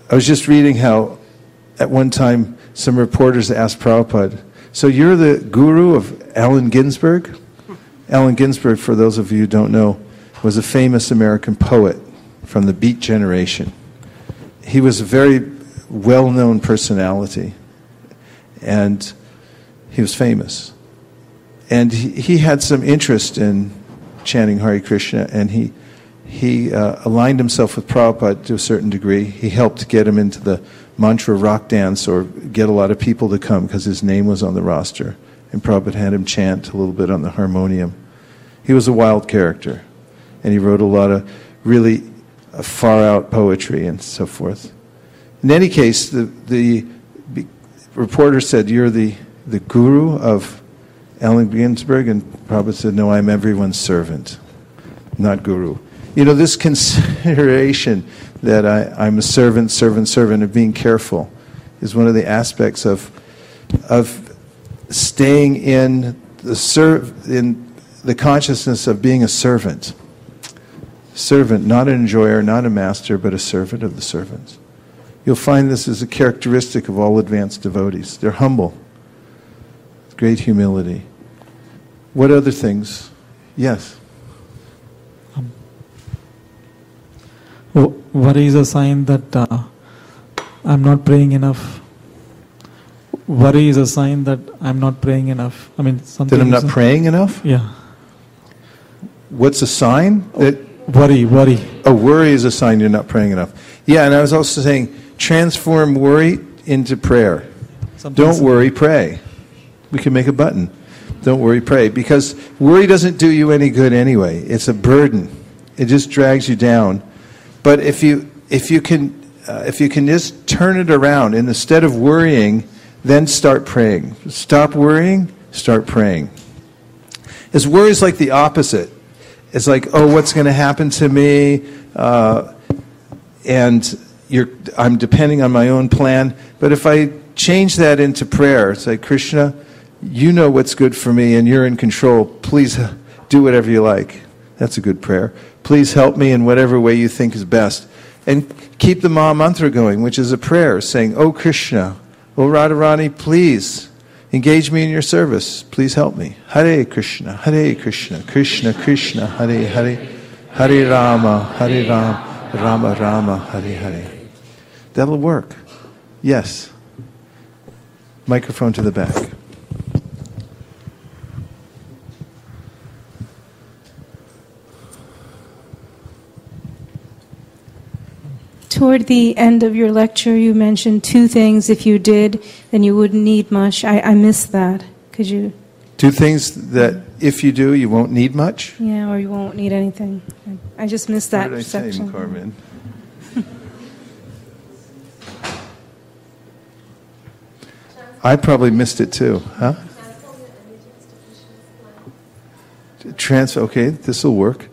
I was just reading how at one time some reporters asked Prabhupada, so you're the guru of Allen Ginsberg? Allen Ginsberg, for those of you who don't know, was a famous American poet from the Beat generation. He was a very well-known personality, and he was famous. And he had some interest in chanting Hare Krishna, and he aligned himself with Prabhupada to a certain degree. He helped get him into the mantra rock dance or get a lot of people to come because his name was on the roster. And Prabhupada had him chant a little bit on the harmonium. He was a wild character, and he wrote a lot of really far-out poetry and so forth. In any case, the reporter said, you're the guru of Allen Ginsberg? And Prabhupada said, no, I'm everyone's servant, not guru. You know, this consideration that I'm a servant, of being careful, is one of the aspects of staying in the consciousness of being a servant. Servant, not an enjoyer, not a master, but a servant of the servants. You'll find this is a characteristic of all advanced devotees. They're humble, great humility. What other things? Yes. Worry is a sign that I'm not praying enough. Worry is a sign that I'm not praying enough. I mean, something. That I'm not praying enough? Yeah. What's a sign? Worry. Oh, worry is a sign you're not praying enough. Yeah, and I was also saying, transform worry into prayer. Don't worry, pray. We can make a button. Don't worry, pray. Because worry doesn't do you any good anyway. It's a burden. It just drags you down. But if you can just turn it around, and instead of worrying, then start praying. Stop worrying, start praying. As worry is like the opposite. It's like, oh, what's going to happen to me? And I'm depending on my own plan. But if I change that into prayer, it's like, Krishna, you know what's good for me, and you're in control. Please do whatever you like. That's a good prayer. Please help me in whatever way you think is best. And keep the Maha Mantra going, which is a prayer saying, oh Krishna, oh Radharani, please engage me in your service. Please help me. Hare Krishna, Krishna Krishna, Hare Hare, Hare Rama, Rama Rama, Hare Hare. That'll work. Yes. Microphone to the back. Toward the end of your lecture, you mentioned 2 things. If you did, then you wouldn't need much. I missed that. Could you? 2 things that if you do, you won't need much? Yeah, or you won't need anything. I just missed that section. What did I say, Carmen? I probably missed it too. Huh? Okay, this will work.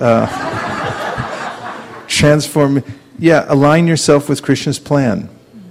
Transform. Yeah, align yourself with Krishna's plan.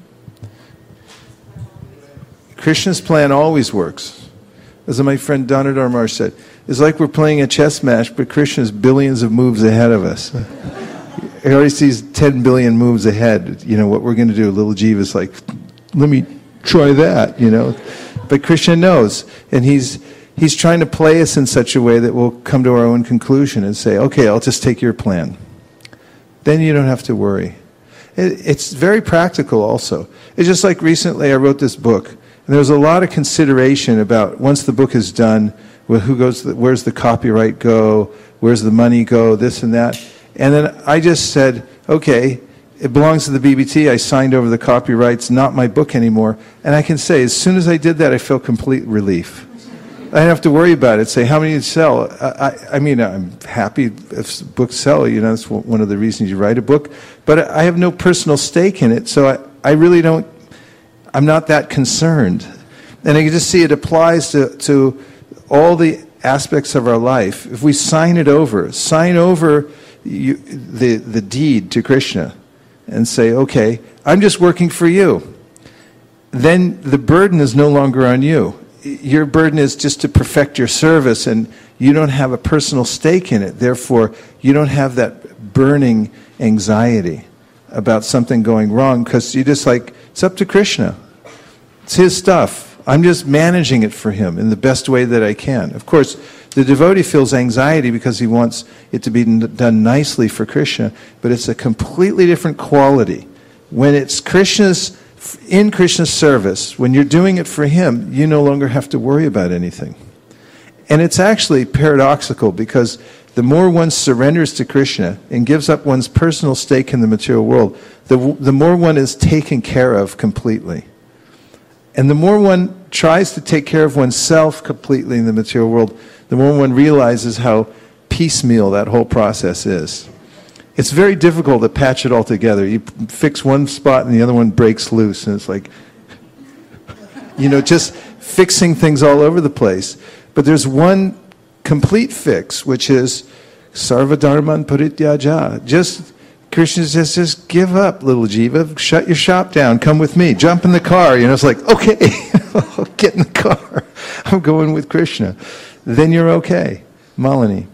Krishna's plan always works. As my friend Danadhar Maharaj said, it's like we're playing a chess match, but Krishna's billions of moves ahead of us. He already sees 10 billion moves ahead. You know, what we're going to do. Little Jiva's like, let me try that, you know. But Krishna knows, and he's trying to play us in such a way that we'll come to our own conclusion and say, okay, I'll just take your plan. Then you don't have to worry. It's very practical also. It's just like recently I wrote this book, and there was a lot of consideration about once the book is done, well, where's the copyright go, where's the money go, this and that. And then I just said, okay, it belongs to the BBT, I signed over the copyrights, not my book anymore. And I can say, as soon as I did that, I felt complete relief. I don't have to worry about it. Say, how many sell? I mean, I'm happy if books sell. You know, that's one of the reasons you write a book. But I have no personal stake in it, so I really don't. I'm not that concerned. And I can just see it applies to all the aspects of our life. If we sign over the deed to Krishna, and say, okay, I'm just working for you. Then the burden is no longer on you. Your burden is just to perfect your service, and you don't have a personal stake in it. Therefore, you don't have that burning anxiety about something going wrong, because you just like, it's up to Krishna. It's his stuff. I'm just managing it for him in the best way that I can. Of course, the devotee feels anxiety because he wants it to be done nicely for Krishna, but it's a completely different quality. When it's in Krishna's service, when you're doing it for him, you no longer have to worry about anything. And it's actually paradoxical, because the more one surrenders to Krishna and gives up one's personal stake in the material world, the more one is taken care of completely. And the more one tries to take care of oneself completely in the material world, the more one realizes how piecemeal that whole process is. It's very difficult to patch it all together. You fix one spot and the other one breaks loose, and it's like, just fixing things all over the place. But there's one complete fix, which is sarva dharman parityaja. Krishna says, just give up, little jiva. Shut your shop down. Come with me. Jump in the car. It's like, okay, get in the car. I'm going with Krishna. Then you're okay. Malini.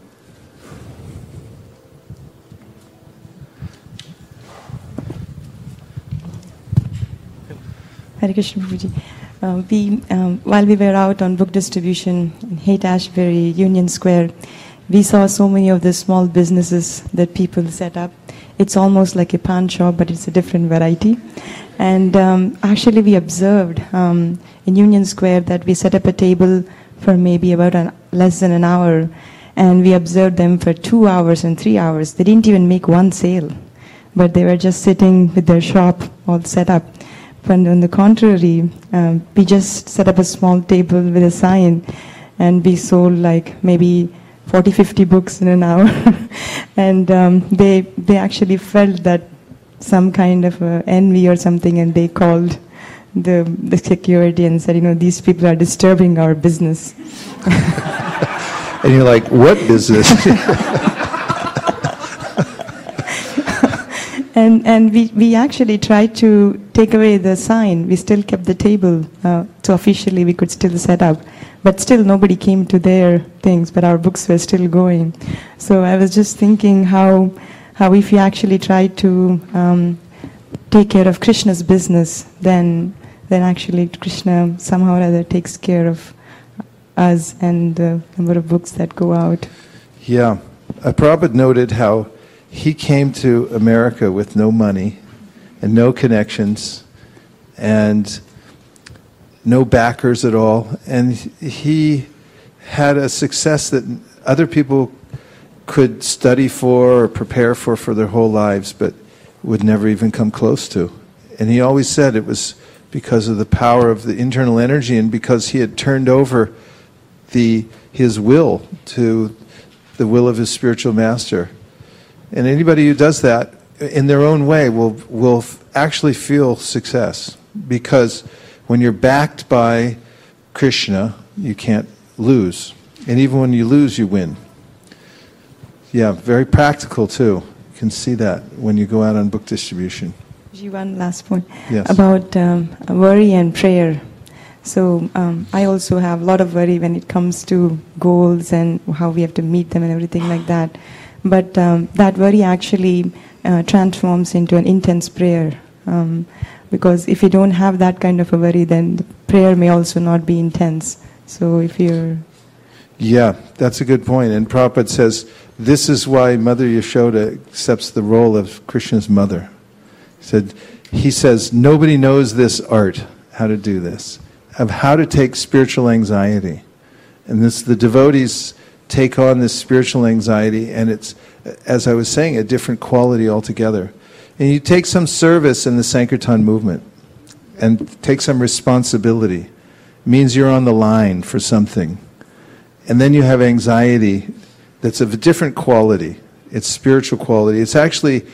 Hare Krishna Prabhuji. While we were out on book distribution in Haight-Ashbury, Union Square, we saw so many of the small businesses that people set up. It's almost like a pawn shop, but it's a different variety. And actually we observed in Union Square that we set up a table for maybe about less than an hour, and we observed them for 2 hours and 3 hours. They didn't even make one sale, but they were just sitting with their shop all set up. But on the contrary, we just set up a small table with a sign, and we sold like maybe 40-50 books in an hour. And they actually felt that some kind of envy or something, and they called the security and said, these people are disturbing our business. And you're like, what business? And we actually tried to take away the sign. We still kept the table, so officially we could still set up. But still nobody came to their things, but our books were still going. So I was just thinking how if you actually try to take care of Krishna's business, then actually Krishna somehow or other takes care of us and the number of books that go out. Yeah. Prabhupada noted how he came to America with no money and no connections and no backers at all. And he had a success that other people could study for or prepare for their whole lives, but would never even come close to. And he always said it was because of the power of the internal energy and because he had turned over his will to the will of his spiritual master. And anybody who does that in their own way will actually feel success, because when you're backed by Krishna, you can't lose. And even when you lose, you win. Yeah, very practical too. You can see that when you go out on book distribution. One last point. Yes. About worry and prayer. So I also have a lot of worry when it comes to goals and how we have to meet them and everything like that. But that worry actually transforms into an intense prayer. Because if you don't have that kind of a worry, then the prayer may also not be intense. So if you're... Yeah, that's a good point. And Prabhupada says, this is why Mother Yashoda accepts the role of Krishna's mother. He says, nobody knows this art, how to do this, of how to take spiritual anxiety. And the devotees take on this spiritual anxiety, and it's, as I was saying, a different quality altogether. And you take some service in the Sankirtan movement and take some responsibility. It means you're on the line for something. And then you have anxiety that's of a different quality. It's spiritual quality. It's actually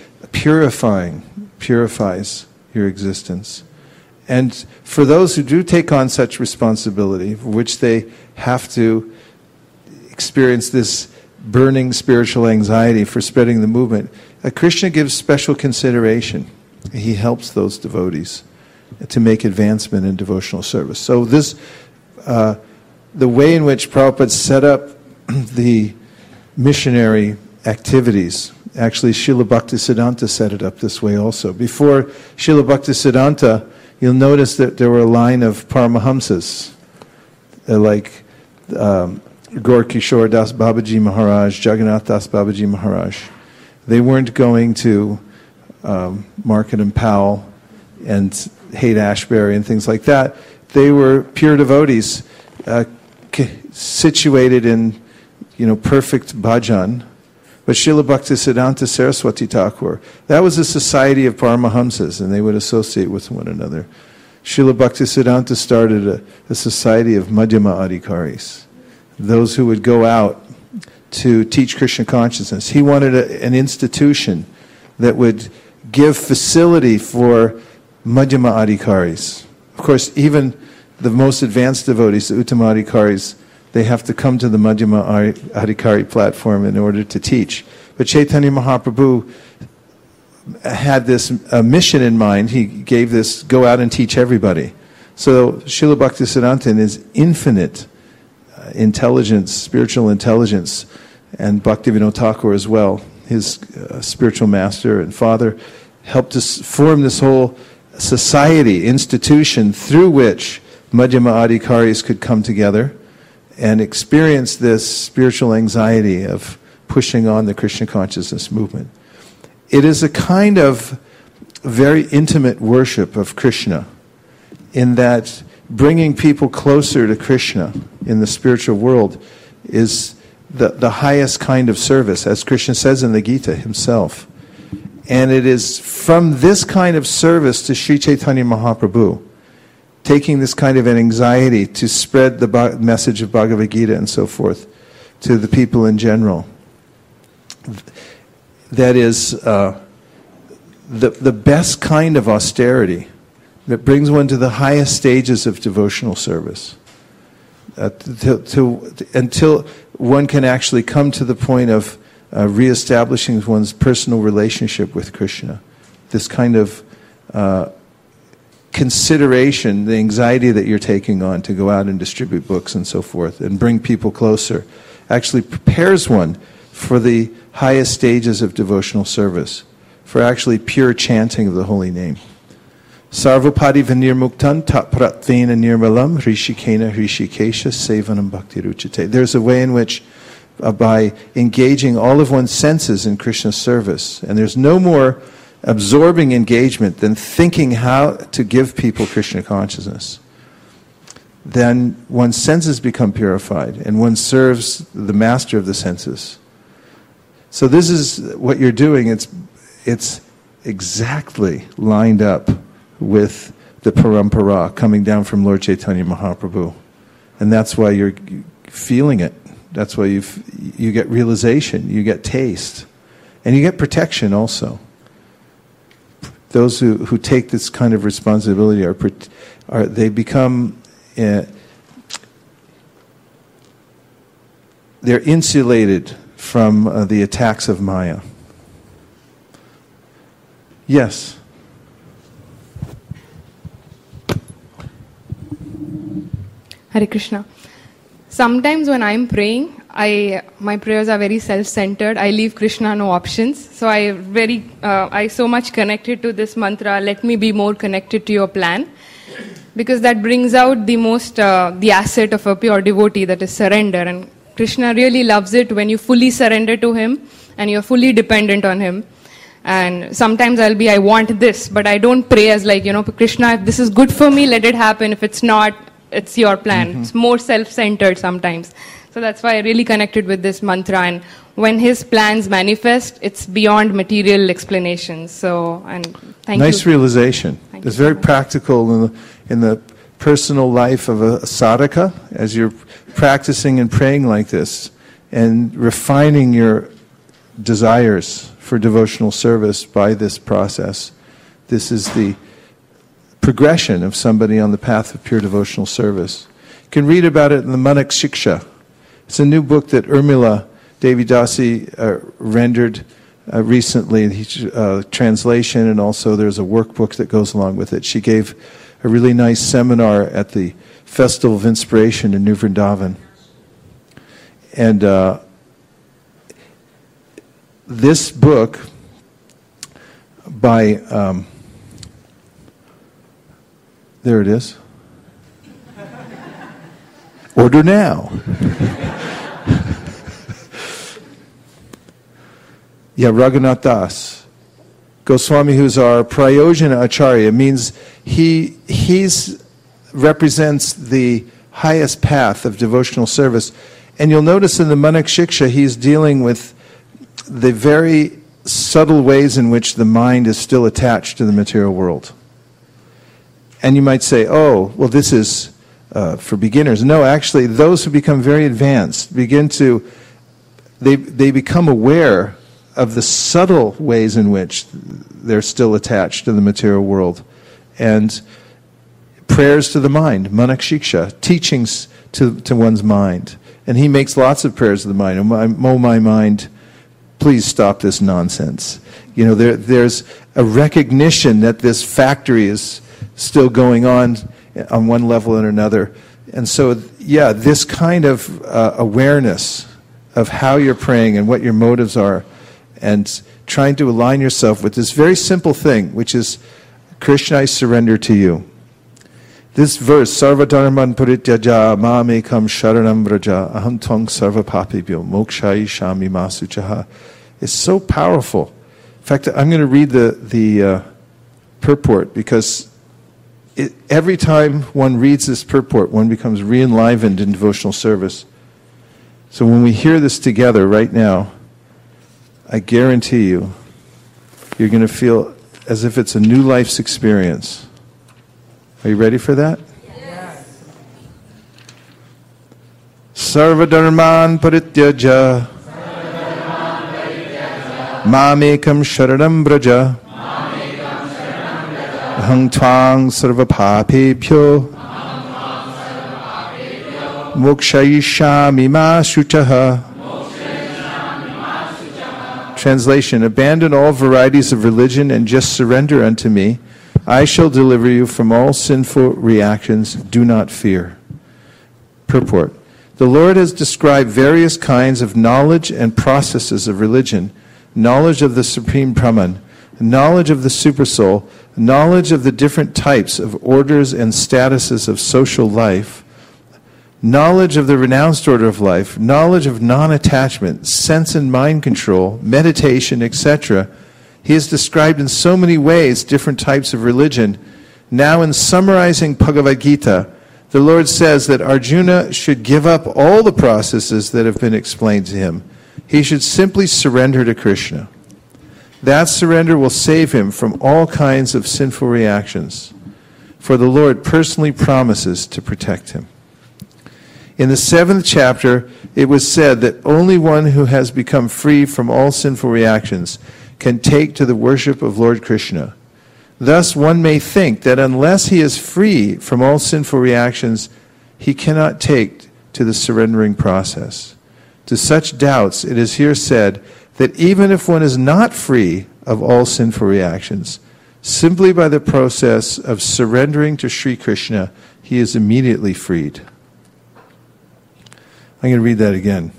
purifies your existence. And for those who do take on such responsibility, for which they have to experience this burning spiritual anxiety for spreading the movement, Krishna gives special consideration. He helps those devotees to make advancement in devotional service. So this, the way in which Prabhupada set up the missionary activities. Actually, Srila Bhaktisiddhanta set it up this way also. Before Srila Bhaktisiddhanta, you'll notice that there were a line of Paramahamsas, like Gaur Kishore Das Babaji Maharaj, Jagannath Das Babaji Maharaj. They weren't going to Market and Powell and Haight Ashbury and things like that. They were pure devotees, situated in, perfect bhajan. But Srila Bhaktisiddhanta Saraswati Thakur, that was a society of Paramahamsas, and they would associate with one another. Srila Bhaktisiddhanta started a society of Madhyama Adhikaris, those who would go out to teach Krishna consciousness. He wanted an institution that would give facility for Madhyama Adhikaris. Of course, even the most advanced devotees, the Uttama Adhikaris, they have to come to the Madhyama Adhikari platform in order to teach. But Chaitanya Mahaprabhu had this mission in mind. He gave this, go out and teach everybody. So Srila Bhaktisiddhanta, in his infinite intelligence, spiritual intelligence, and Bhaktivinoda Thakur as well, his spiritual master and father, helped us form this whole society, institution, through which Madhyama Adhikaris could come together and experience this spiritual anxiety of pushing on the Krishna consciousness movement. It is a kind of very intimate worship of Krishna, in that bringing people closer to Krishna in the spiritual world is the highest kind of service, as Krishna says in the Gita himself. And it is from this kind of service to Sri Chaitanya Mahaprabhu, taking this kind of an anxiety to spread the message of Bhagavad Gita and so forth to the people in general. That is the best kind of austerity that brings one to the highest stages of devotional service. Until one can actually come to the point of reestablishing one's personal relationship with Krishna. This kind of consideration, the anxiety that you're taking on to go out and distribute books and so forth and bring people closer, actually prepares one for the highest stages of devotional service, for actually pure chanting of the holy name. Sarvapadi vinirmuktan tatpratvena nirmalam rishikena rishikesha sevanam bhakti ruchate. There's a way in which by engaging all of one's senses in Krishna's service, and there's no more absorbing engagement than thinking how to give people Krishna consciousness, then one's senses become purified and one serves the master of the senses. So this is what you're doing. It's exactly lined up with the parampara coming down from Lord Chaitanya Mahaprabhu. And that's why you're feeling it. That's why you get realization, you get taste, and you get protection also. Those who take this kind of responsibility they become they're insulated from the attacks of Maya. Yes. Hare Krishna. Sometimes when I'm praying, my prayers are very self-centered. I leave Krishna no options. So I so much connected to this mantra, let me be more connected to your plan. Because that brings out the asset of a pure devotee, that is surrender. And Krishna really loves it when you fully surrender to him and you're fully dependent on him. And sometimes I want this, but I don't pray as Krishna, if this is good for me, let it happen. If it's not, it's your plan. Mm-hmm. It's more self-centered sometimes. So that's why I really connected with this mantra. And when his plans manifest, it's beyond material explanations. So, and thank you. Nice realization. It's very practical in the personal life of a sadhaka, as you're practicing and praying like this, and refining your desires for devotional service by this process. This is the progression of somebody on the path of pure devotional service. You can read about it in the Manak Shiksha. It's a new book that Urmila Devi Dasi rendered recently, translation, and also there's a workbook that goes along with it. She gave a really nice seminar at the Festival of Inspiration in New Vrindavan. And this book by, there it is. Order now. Yeah, Raghunath Das Goswami, who's our Prayojana Acharya, means he represents the highest path of devotional service. And you'll notice in the Manak Shiksha, he's dealing with the very subtle ways in which the mind is still attached to the material world. And you might say, oh, well, this is for beginners. No, actually, those who become very advanced they become aware of the subtle ways in which they're still attached to the material world. And prayers to the mind, Manak Shiksha, teachings to one's mind. And he makes lots of prayers to the mind. Oh, my mind, please stop this nonsense. You know, there's a recognition that this factory is still going on one level and another. And so, yeah, this kind of awareness of how you're praying and what your motives are, and trying to align yourself with this very simple thing, which is, Krishna, I surrender to you. This verse, Sarva Dharman Purityaja Mamekam Sharanam Vraja Aham Tvang Sarva Papibhyo Mokshai Shami Masuchaha, is so powerful. In fact, I'm going to read the purport, because every time one reads this purport, one becomes re-enlivened in devotional service. So when we hear this together right now, I guarantee you, you're going to feel as if it's a new life's experience. Are you ready for that? Yes. Sarva Dharman Parityaja Mamekam Sharanam Vraja Aham Tvang Sarva Papebhyo Mokshayishami Ma Shuchaha. Translation: abandon all varieties of religion and just surrender unto me. I shall deliver you from all sinful reactions. Do not fear. Purport: the Lord has described various kinds of knowledge and processes of religion: knowledge of the Supreme Brahman, knowledge of the Supersoul, knowledge of the different types of orders and statuses of social life, knowledge of the renounced order of life, knowledge of non-attachment, sense and mind control, meditation, etc. He has described in so many ways different types of religion. Now, in summarizing Bhagavad Gita, the Lord says that Arjuna should give up all the processes that have been explained to him. He should simply surrender to Krishna. That surrender will save him from all kinds of sinful reactions, for the Lord personally promises to protect him. In the 7th chapter, it was said that only one who has become free from all sinful reactions can take to the worship of Lord Krishna. Thus, one may think that unless he is free from all sinful reactions, he cannot take to the surrendering process. To such doubts, it is here said that even if one is not free of all sinful reactions, simply by the process of surrendering to Sri Krishna, he is immediately freed. I'm going to read that again.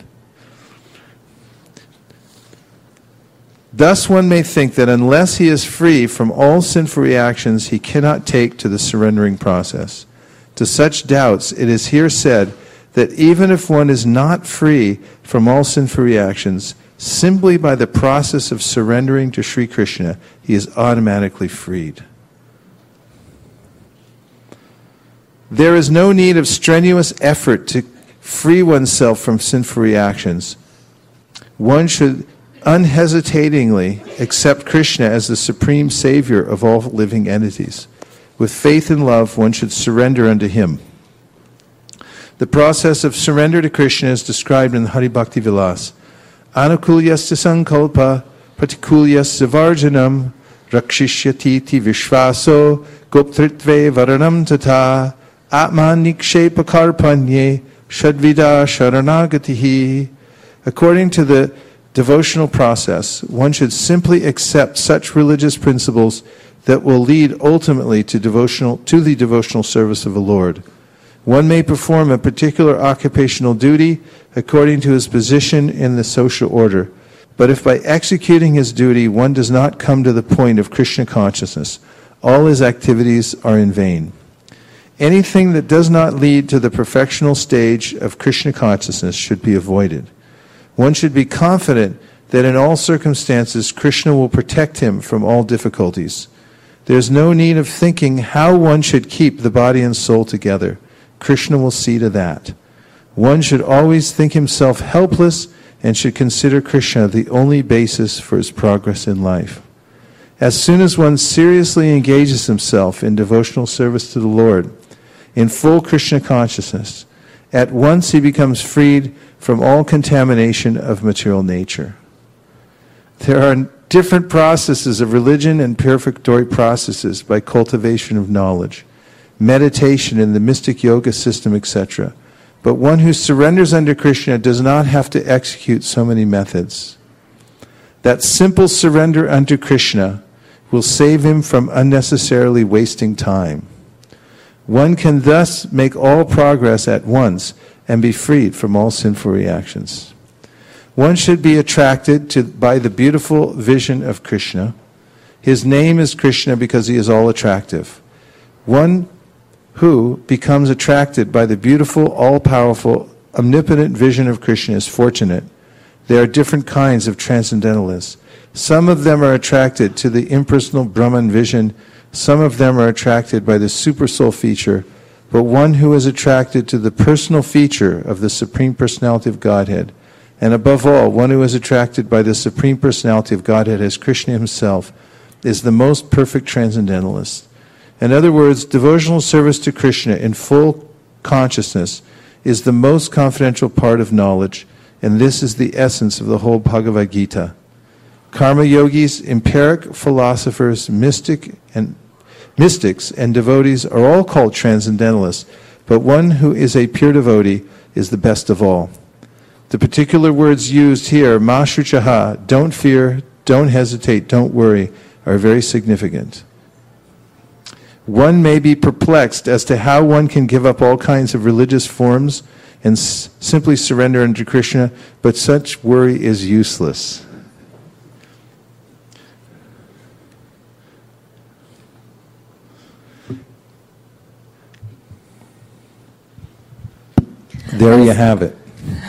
Thus one may think that unless he is free from all sinful reactions, he cannot take to the surrendering process. To such doubts, it is here said that even if one is not free from all sinful reactions, simply by the process of surrendering to Sri Krishna, he is automatically freed. There is no need of strenuous effort to free oneself from sinful reactions. One should unhesitatingly accept Krishna as the supreme savior of all living entities. With faith and love, one should surrender unto him. The process of surrender to Krishna is described in the Hari Bhakti Vilas. Anukulyasya sankalpa pratikulyasya varjanam rakshishyatiti vishvaso goptritve varanam tata atman nikshepa karpanye shadvida sharanagatihi. According to the devotional process, one should simply accept such religious principles that will lead ultimately to the devotional service of the Lord. One may perform a particular occupational duty according to his position in the social order, But if by executing his duty one does not come to the point of Krishna consciousness, all his activities are in vain. Anything that does not lead to the perfectional stage of Krishna consciousness should be avoided. One should be confident that in all circumstances Krishna will protect him from all difficulties. There is no need of thinking how one should keep the body and soul together. Krishna will see to that. One should always think himself helpless and should consider Krishna the only basis for his progress in life. As soon as one seriously engages himself in devotional service to the Lord, in full Krishna consciousness, at once he becomes freed from all contamination of material nature. There are different processes of religion and purificatory processes by cultivation of knowledge, meditation in the mystic yoga system, etc. But one who surrenders under Krishna does not have to execute so many methods. That simple surrender unto Krishna will save him from unnecessarily wasting time. One can thus make all progress at once and be freed from all sinful reactions. One should be attracted by the beautiful vision of Krishna. His name is Krishna because he is all attractive. One who becomes attracted by the beautiful, all-powerful, omnipotent vision of Krishna is fortunate. There are different kinds of transcendentalists. Some of them are attracted to the impersonal Brahman vision. Some of them are attracted by the supersoul feature. But one who is attracted to the personal feature of the Supreme Personality of Godhead, and above all, one who is attracted by the Supreme Personality of Godhead as Krishna himself, is the most perfect transcendentalist. In other words, devotional service to Krishna in full consciousness is the most confidential part of knowledge, and this is the essence of the whole Bhagavad Gita. Karma yogis, empiric philosophers, mystics, and devotees are all called transcendentalists, but one who is a pure devotee is the best of all. The particular words used here, ma shuchaha, don't fear, don't hesitate, don't worry, are very significant. One may be perplexed as to how one can give up all kinds of religious forms and simply surrender unto Krishna, but such worry is useless. There you have it.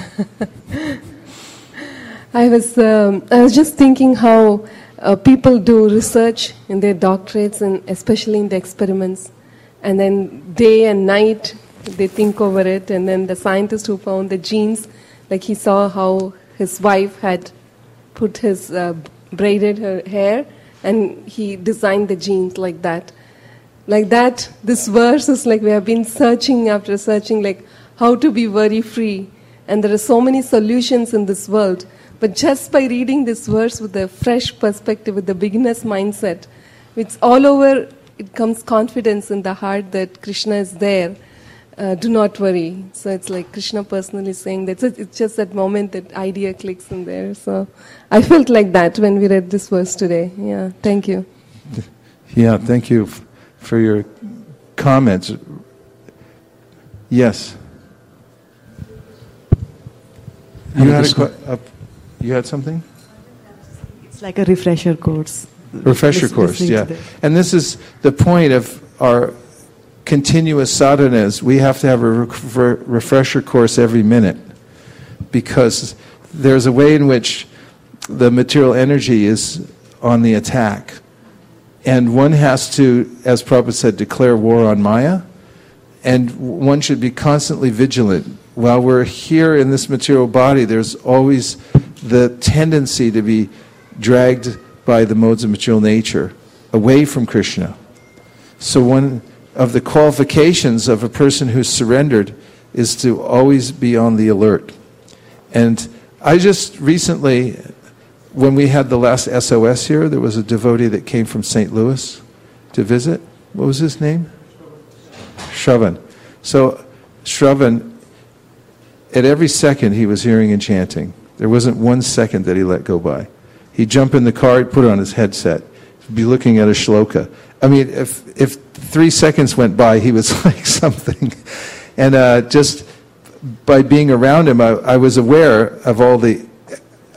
I was just thinking how people do research in their doctorates and especially in the experiments, and then day and night they think over it, and then the scientist who found the genes, like he saw how his wife had put his braided her hair, and he designed the genes like that. Like that, this verse is like we have been searching after searching, like how to be worry-free. And there are so many solutions in this world. But just by reading this verse with a fresh perspective, with the beginner's mindset, it's all over, it comes confidence in the heart that Krishna is there. Do not worry. So it's like Krishna personally saying that. It's just that moment that idea clicks in there. So I felt like that when we read this verse today. Yeah, thank you. Yeah, thank you for your comments. Yes. You had something? It's like a refresher course. Refresher course, yeah. And this is the point of our continuous sadhanas. We have to have a refresher course every minute, because there's a way in which the material energy is on the attack. And one has to, as Prabhupada said, declare war on Maya, and one should be constantly vigilant. While we're here in this material body, there's always the tendency to be dragged by the modes of material nature away from Krishna. So one of the qualifications of a person who's surrendered is to always be on the alert. And I just recently, when we had the last SOS here, there was a devotee that came from St. Louis to visit. What was his name? Shravan. So Shravan, at every second he was hearing and chanting. There wasn't 1 second that he let go by. He'd jump in the car, he'd put on his headset, he'd be looking at a shloka. I mean, if 3 seconds went by, he was like something. And just by being around him, I was aware of all the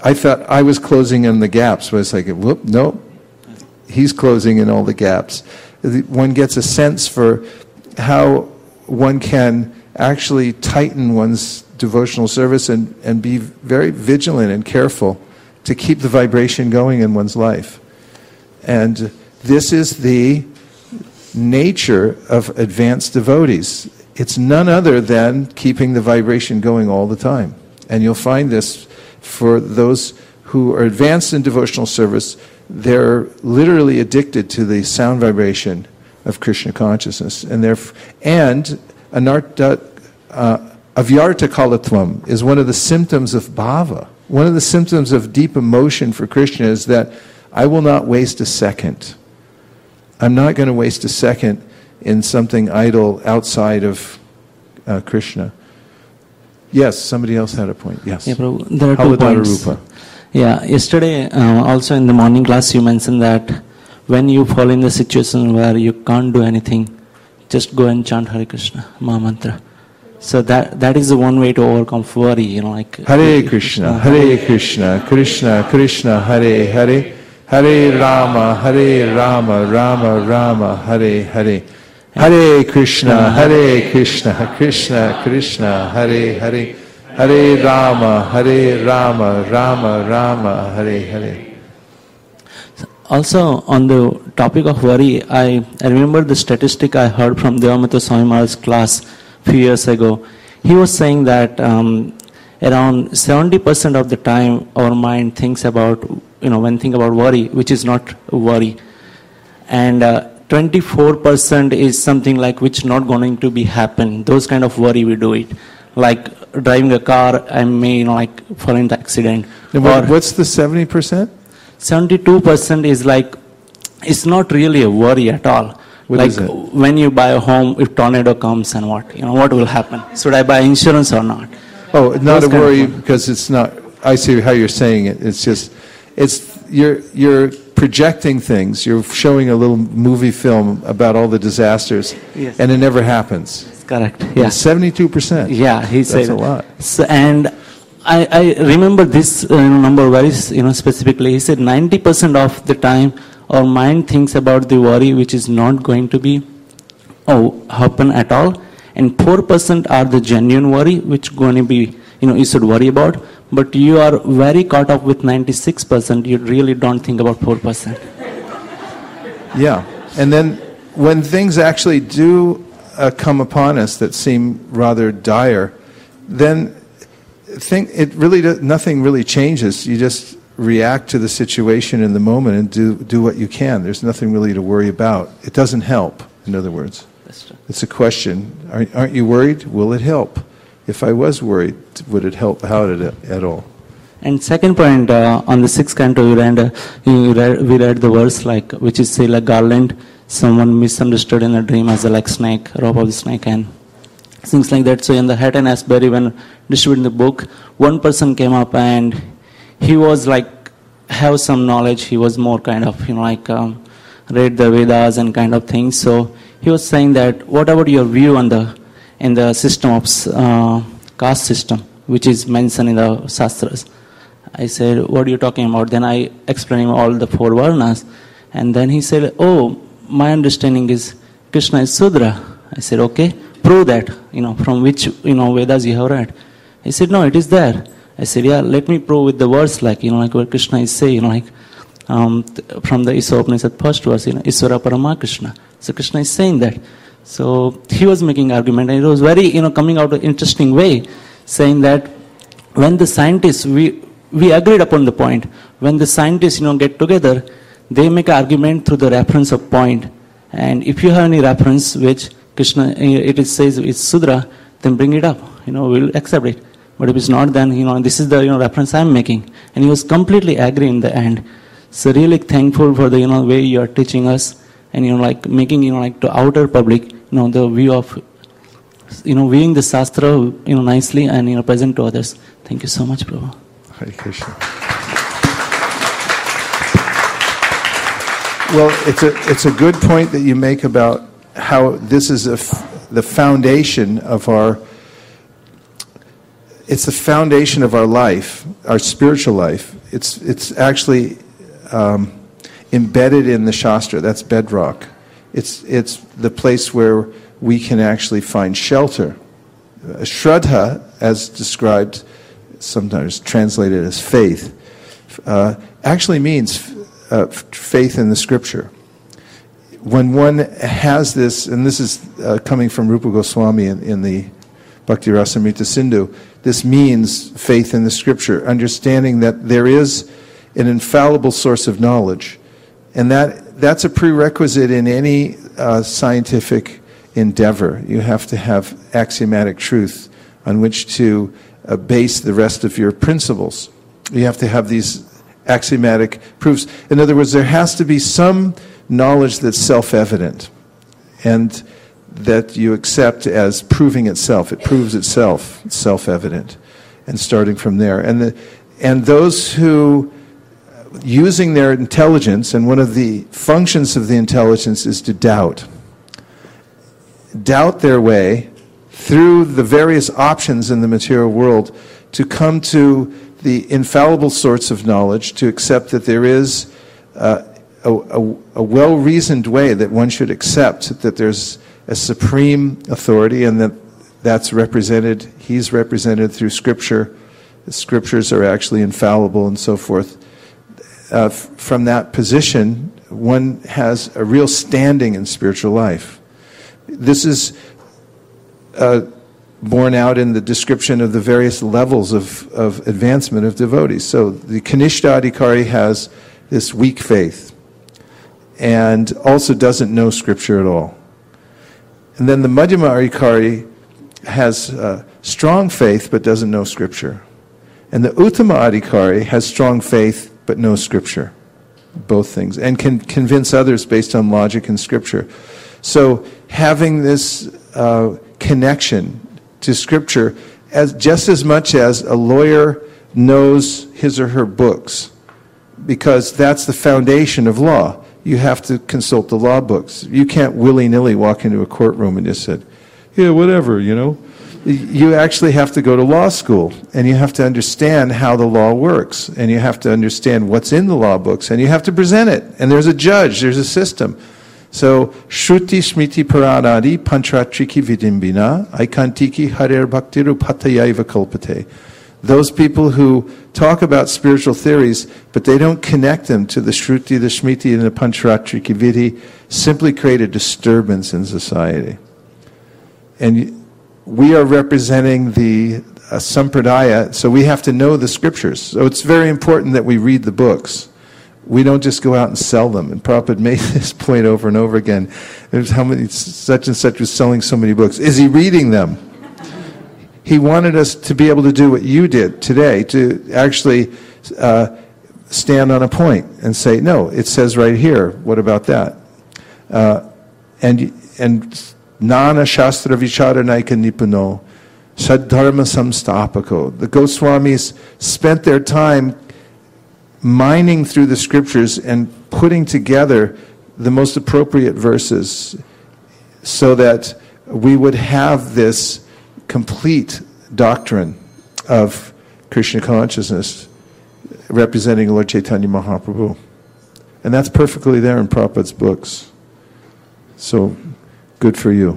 I thought I was closing in the gaps, but it's like, whoop, nope. He's closing in all the gaps. One gets a sense for how one can actually tighten one's devotional service and be very vigilant and careful to keep the vibration going in one's life. And this is the nature of advanced devotees. It's none other than keeping the vibration going all the time. And you'll find this for those who are advanced in devotional service. They're literally addicted to the sound vibration of Krishna consciousness. And avyarta kalatvam is one of the symptoms of bhava. One of the symptoms of deep emotion for Krishna is that I will not waste a second. I'm not going to waste a second in something idle outside of Krishna. Yes, somebody else had a point. Yes. Yeah, Prabhu, there are 2 points. Rupa. Yeah, yesterday also in the morning class you mentioned that when you fall in the situation where you can't do anything, just go and chant Hare Krishna, Maha Mantra. So that is the one way to overcome worry, like Hare Krishna, Krishna Krishna, Hare Hare, Hare Rama, Rama Rama, Hare Hare. Hare Krishna, Krishna Krishna, Hare Hare, Hare Rama, Rama Rama, Hare Hare. Also, on the topic of worry, I remember the statistic I heard from Devamata Swami Maharaj's class a few years ago. He was saying that around 70% of the time our mind thinks about, when think about worry, which is not worry. And 24% is something like which not going to be happen. Those kind of worry we do it. Like driving a car, I may, fall into accident. What's the 70%? 72% is like, it's not really a worry at all. What like is it? When you buy a home, if tornado comes and what will happen? Should I buy insurance or not? Oh, not a worry because it's not, I see how you're saying it. It's just, you're projecting things. You're showing a little movie film about all the disasters, yes, and it never happens. That's correct. Yeah. 72%. Yeah, he said that's a lot. So, and I remember this number very specifically. He said 90% of the time our mind thinks about the worry which is not going to be happen at all, and 4% are the genuine worry which going to be you should worry about. But you are very caught up with 96%. You really don't think about 4%. Yeah, and then when things actually do come upon us that seem rather dire, then nothing really changes. You just react to the situation in the moment and do what you can. There's nothing really to worry about. It doesn't help, in other words. That's true. It's a question. Aren't you worried? Will it help? If I was worried, would it help? How did it at all? And second point, on the 6th canto, we read the verse which is say like garland, someone misunderstood in a dream as a snake, rope of the snake, and things like that. So in the Hatton Asbury, when distributing the book, one person came up and he was have some knowledge. He was more kind of read the Vedas and kind of things. So he was saying that what about your view on in the system of caste system, which is mentioned in the Shastras? I said, what are you talking about? Then I explained all the 4 Varnas. And then he said, my understanding is Krishna is Sudra. I said, okay, prove that, from which, Vedas you have read. He said, no, it is there. I said, yeah, let me prove with the verse, where Krishna is saying, from the Isa Upanishad first verse, Isvara Parama Krishna. So Krishna is saying that. So he was making argument, and it was very, coming out an interesting way, saying that when the scientists, we agreed upon the point. When the scientists, get together, they make an argument through the reference of point. And if you have any reference which Krishna, it says it's Sudra, then bring it up. We'll accept it. But if it's not, then, this is the, reference I'm making. And he was completely agree in the end. So really thankful for the, way you are teaching us. And, making, to outer public, the view of, viewing the Shastra, nicely and, present to others. Thank you so much, Prabhu. Hare Krishna. Well, it's a good point that you make about how this is the foundation of our it's the foundation of our life, our spiritual life. It's actually embedded in the Shastra. That's bedrock. It's the place where we can actually find shelter. Shraddha, as described, sometimes translated as faith, actually means faith in the Scripture. When one has this, and this is coming from Rupa Goswami in the Bhakti Rasamrita Sindhu, this means faith in the Scripture, understanding that there is an infallible source of knowledge. And that's a prerequisite in any scientific endeavor. You have to have axiomatic truth on which to base the rest of your principles. You have to have these axiomatic proofs. In other words, there has to be some knowledge that's self-evident and that you accept as proving itself. It proves itself. It's self-evident. And starting from there. And those who, using their intelligence, and one of the functions of the intelligence is to doubt their way through the various options in the material world to come to the infallible source of knowledge, to accept that there is a well-reasoned way that one should accept that there's a supreme authority and that's represented, he's represented through Scripture. The Scriptures are actually infallible and so forth. From that position, one has a real standing in spiritual life. This is borne out in the description of the various levels of advancement of devotees. So the Kanishta Adhikari has this weak faith and also doesn't know Scripture at all. And then the Madhyama Adhikari has strong faith but doesn't know Scripture. And the Uttama Adhikari has strong faith but no Scripture. Both things. And can convince others based on logic and Scripture. So having this connection to Scripture, just as much as a lawyer knows his or her books, because that's the foundation of law. You have to consult the law books. You can't willy-nilly walk into a courtroom and just say, yeah, whatever, you know. You actually have to go to law school, and you have to understand how the law works, and you have to understand what's in the law books, and you have to present it. And there's a judge, there's a system. So, Shruti Smriti Paranadi Panchatriki Vidimbina Aikantiki Harer Bhaktiru Patayaiva Kalpate. Those people who talk about spiritual theories, but they don't connect them to the Shruti, the Smriti, and the Panchatriki Vidhi, simply create a disturbance in society. And we are representing the Sampradaya, so we have to know the Scriptures. So it's very important that we read the books. We don't just go out and sell them. And Prabhupada made this point over and over again. There's how many, such and such was selling so many books. Is he reading them? He wanted us to be able to do what you did today, to actually stand on a point and say, no, it says right here, what about that? And Nana Shastra Vicharanaika Nipuno, Saddharma Samstapako. The Goswamis spent their time mining through the Scriptures and putting together the most appropriate verses so that we would have this complete doctrine of Krishna consciousness representing Lord Chaitanya Mahaprabhu. And that's perfectly there in Prabhupada's books. So, good for you.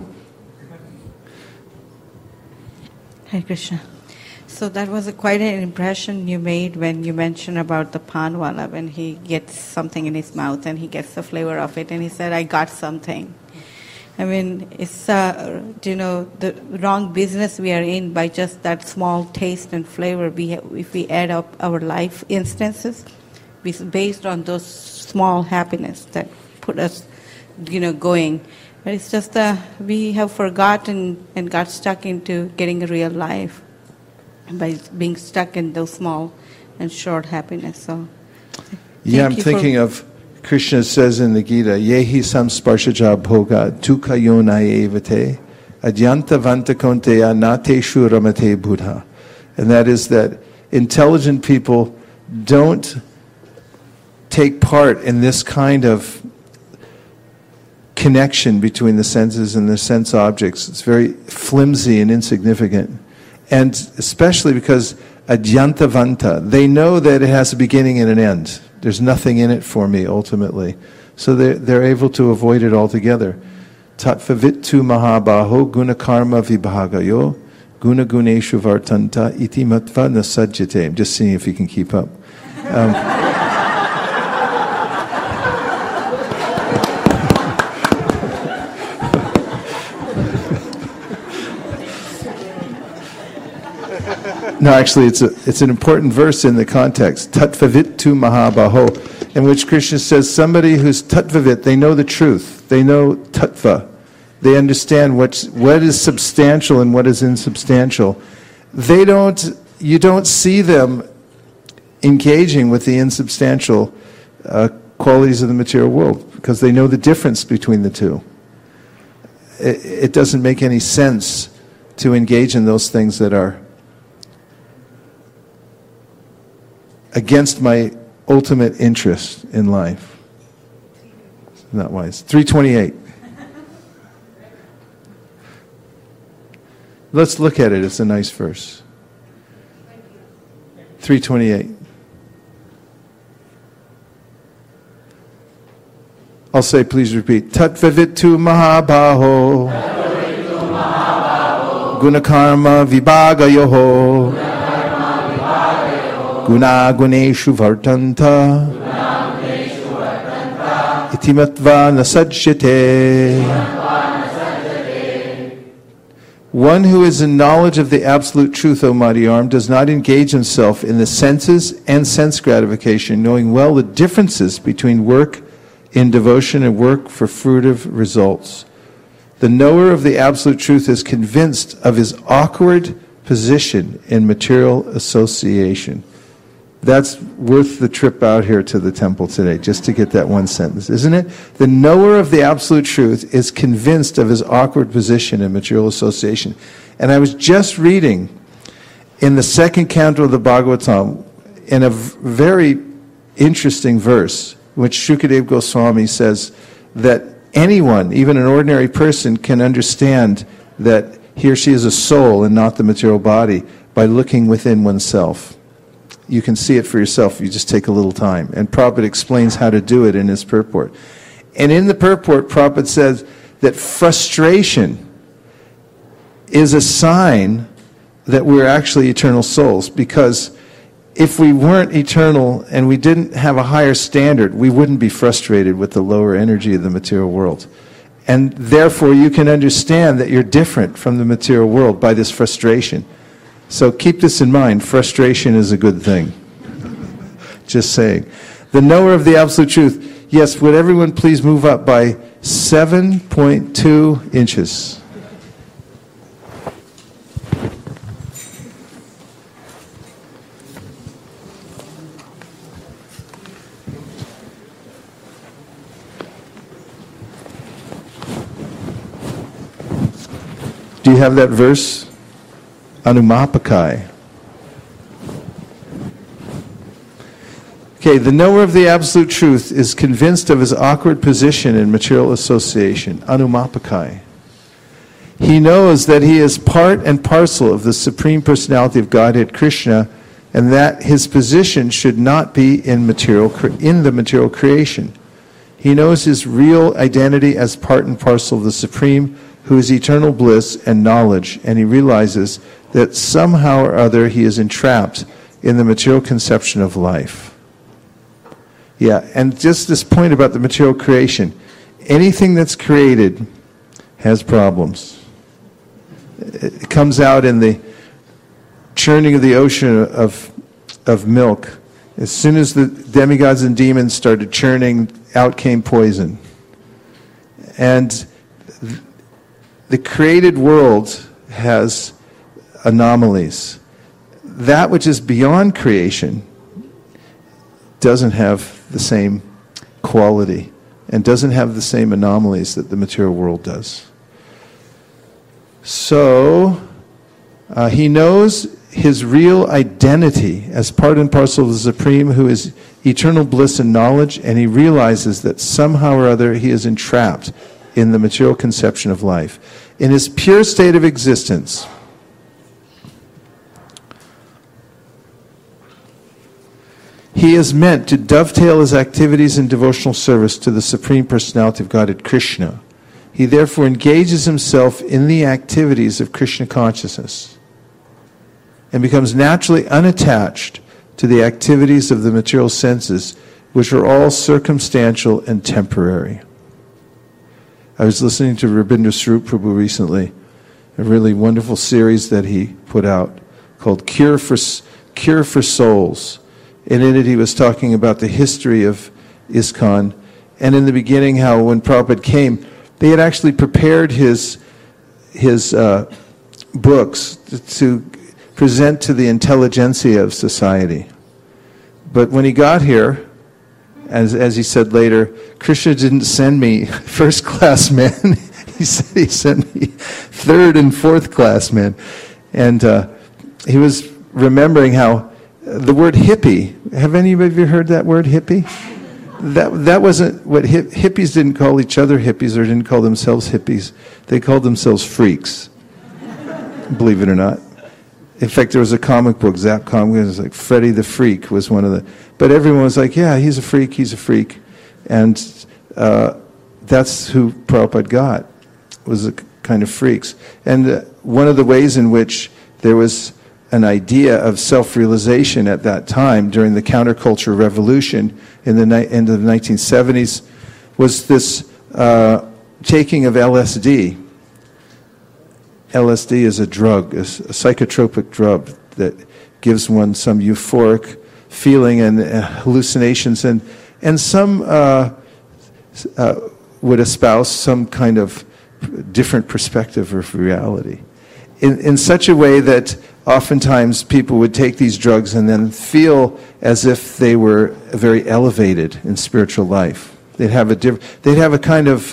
Hare Krishna. So that was quite an impression you made when you mentioned about the panwala, when he gets something in his mouth and he gets the flavor of it and he said, I got something. I mean, it's, the wrong business we are in by just that small taste and flavor. If we add up our life instances, based on those small happiness that put us, going. But it's just we have forgotten and got stuck into getting a real life by being stuck in those small and short happiness. So, yeah, I'm thinking of Krishna says in the Gita, Yehi samsparshaja bhoga dukha yonai evate adyanta vantakonteya nateshu ramate buddha. And that is that intelligent people don't take part in this kind of connection between the senses and the sense objects. It's very flimsy and insignificant. And especially because adyantavanta, they know that it has a beginning and an end. There's nothing in it for me ultimately. So they're able to avoid it altogether. Tattvavitu mahabaho gunakarma vibhagayo guna guneshu vartanta iti matva nasajjate. I'm just seeing if you can keep up. No, actually, it's an important verse in the context. Tattvavittu mahabaho, in which Krishna says somebody who's tattvavit, they know the truth. They know tattva. They understand what is substantial and what is insubstantial. You don't see them engaging with the insubstantial qualities of the material world because they know the difference between the two. It doesn't make any sense to engage in those things that are against my ultimate interest in life. It's not wise. 328. Let's look at it. It's a nice verse. 328. I'll say, please repeat. Tattvavitu mahabaho gunakarma vibhagayoho guna guneshu vartanta itimatva nasajjate. One who is in knowledge of the absolute truth, O mighty arm, does not engage himself in the senses and sense gratification, knowing well the differences between work in devotion and work for fruitive results. The knower of the absolute truth is convinced of his awkward position in material association. That's worth the trip out here to the temple today, just to get that one sentence, isn't it? The knower of the absolute truth is convinced of his awkward position in material association. And I was just reading in the second canto of the Bhagavatam, in a very interesting verse, which Shukadeva Goswami says that anyone, even an ordinary person, can understand that he or she is a soul and not the material body by looking within oneself. You can see it for yourself if you just take a little time. And Prabhupada explains how to do it in his purport. And in the purport, Prabhupada says that frustration is a sign that we're actually eternal souls, because if we weren't eternal and we didn't have a higher standard, we wouldn't be frustrated with the lower energy of the material world. And therefore, you can understand that you're different from the material world by this frustration. So keep this in mind. Frustration is a good thing. Just saying. The knower of the absolute truth. Yes, would everyone please move up by 7.2 inches. Do you have that verse? Anumapakai. Okay, the knower of the absolute truth is convinced of his awkward position in material association. Anumapakai. He knows that he is part and parcel of the Supreme Personality of Godhead, Krishna, and that his position should not be in the material creation. He knows his real identity as part and parcel of the Supreme, who is eternal bliss and knowledge, and he realizes that somehow or other he is entrapped in the material conception of life. Yeah, and just this point about the material creation. Anything that's created has problems. It comes out in the churning of the ocean of milk. As soon as the demigods and demons started churning, out came poison. And the created world has anomalies. That which is beyond creation doesn't have the same quality and doesn't have the same anomalies that the material world does. So, he knows his real identity as part and parcel of the Supreme, who is eternal bliss and knowledge, and he realizes that somehow or other he is entrapped in the material conception of life. In his pure state of existence, he is meant to dovetail his activities in devotional service to the Supreme Personality of Godhead, Krishna. He therefore engages himself in the activities of Krishna consciousness and becomes naturally unattached to the activities of the material senses, which are all circumstantial and temporary. I was listening to Rabindra Swarup Prabhu recently, a really wonderful series that he put out called Cure for Souls. And in it he was talking about the history of ISKCON, and in the beginning how when Prabhupada came, they had actually prepared his books to present to the intelligentsia of society. But when he got here, as he said later, Krishna didn't send me first-class men. He said he sent me third and fourth-class men. And he was remembering how the word hippie, have any of you heard that word hippie? That wasn't what hippies didn't call each other hippies or didn't call themselves hippies. They called themselves freaks, believe it or not. In fact, there was a comic book, Zap comic, it was like Freddy the Freak was one of the... But everyone was like, yeah, he's a freak. And that's who Prabhupada got, was a kind of freaks. And one of the ways in which there was an idea of self-realization at that time during the counterculture revolution in the end of the 1970s was this taking of LSD. LSD is a drug, a psychotropic drug that gives one some euphoric feeling and hallucinations, and some would espouse some kind of different perspective of reality in such a way that oftentimes people would take these drugs and then feel as if they were very elevated in spiritual life. They'd have a kind of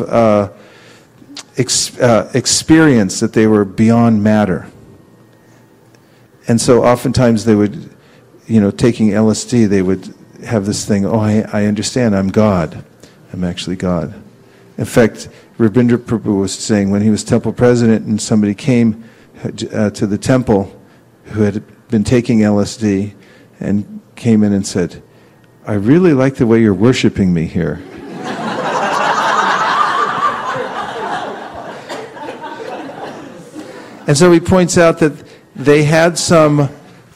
experience that they were beyond matter. And so oftentimes they would, taking LSD, they would have this thing, I understand, I'm God. I'm actually God. In fact, Rabindra Prabhu was saying when he was temple president and somebody came to the temple who had been taking LSD and came in and said, I really like the way you're worshiping me here. And so he points out that they had some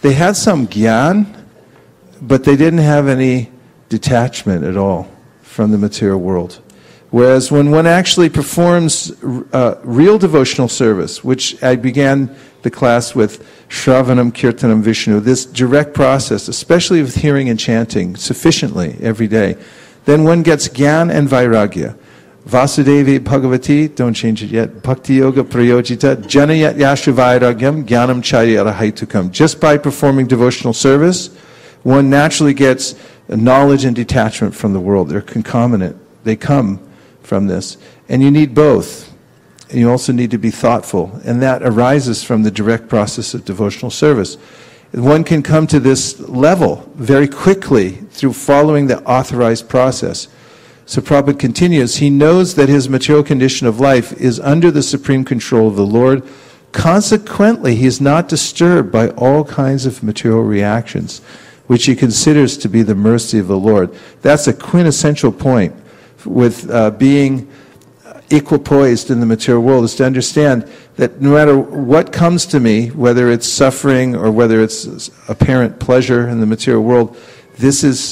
gyan, but they didn't have any detachment at all from the material world. Whereas when one actually performs real devotional service, which I began the class with Shravanam, Kirtanam, Vishnu, this direct process, especially with hearing and chanting sufficiently every day, then one gets Gyan and Vairagya. Vasudevi Bhagavati, don't change it yet, Bhakti Yoga Prayojita, Janayat Yashu Vairagyam, Gyanam Chaya Arahaitukam. Just by performing devotional service, one naturally gets knowledge and detachment from the world. They're concomitant. They come from this. And you need both. And you also need to be thoughtful. And that arises from the direct process of devotional service. One can come to this level very quickly through following the authorized process. So Prabhupada continues, he knows that his material condition of life is under the supreme control of the Lord. Consequently, he is not disturbed by all kinds of material reactions, which he considers to be the mercy of the Lord. That's a quintessential point with being equipoised in the material world, is to understand that no matter what comes to me, whether it's suffering or whether it's apparent pleasure in the material world, this is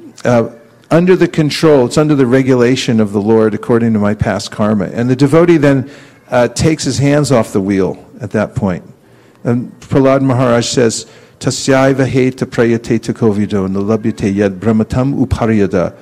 under the control, it's under the regulation of the Lord according to my past karma. And the devotee then takes his hands off the wheel at that point. And Prahlad Maharaj says, Tasyaiva heta prayate takovido nalabhyate yad brahmatam upariyada.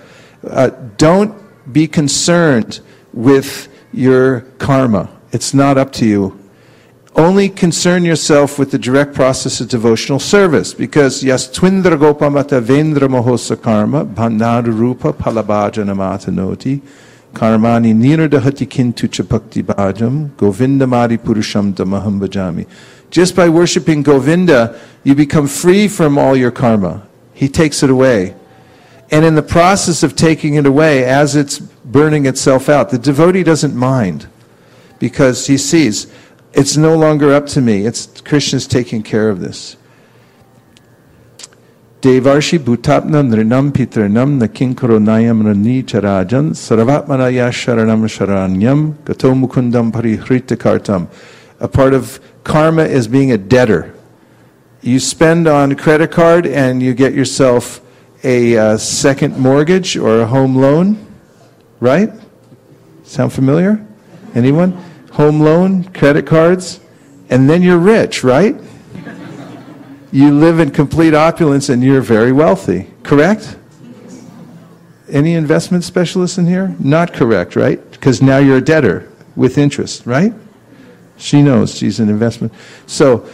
Don't be concerned with your karma. It's not up to you. Only concern yourself with the direct process of devotional service, because yas twindra gopamata vendra mohosa karma bhandaru rupa palabhajanamata noti karmani niradahati kintu chapakti bhajam govindamadi purusham damaham bhajami. Just by worshiping Govinda, you become free from all your karma. He takes it away. And in the process of taking it away, as it's burning itself out, the devotee doesn't mind, because he sees, it's no longer up to me. It's Krishna's taking care of this. Devarshi Bhutapna Nrinam Pitranam Nakinkaro Nayam Rani Charajan Saravatmanaya Sharanam Sharanyam Gato Mukundam Parihrita Kartam. A part of karma is being a debtor. You spend on a credit card and you get yourself a second mortgage or a home loan, right? Sound familiar? Anyone? Home loan, credit cards, and then you're rich, right? You live in complete opulence and you're very wealthy, correct? Any investment specialists in here? Not correct, right? Because now you're a debtor with interest, right? She knows she's an investment. So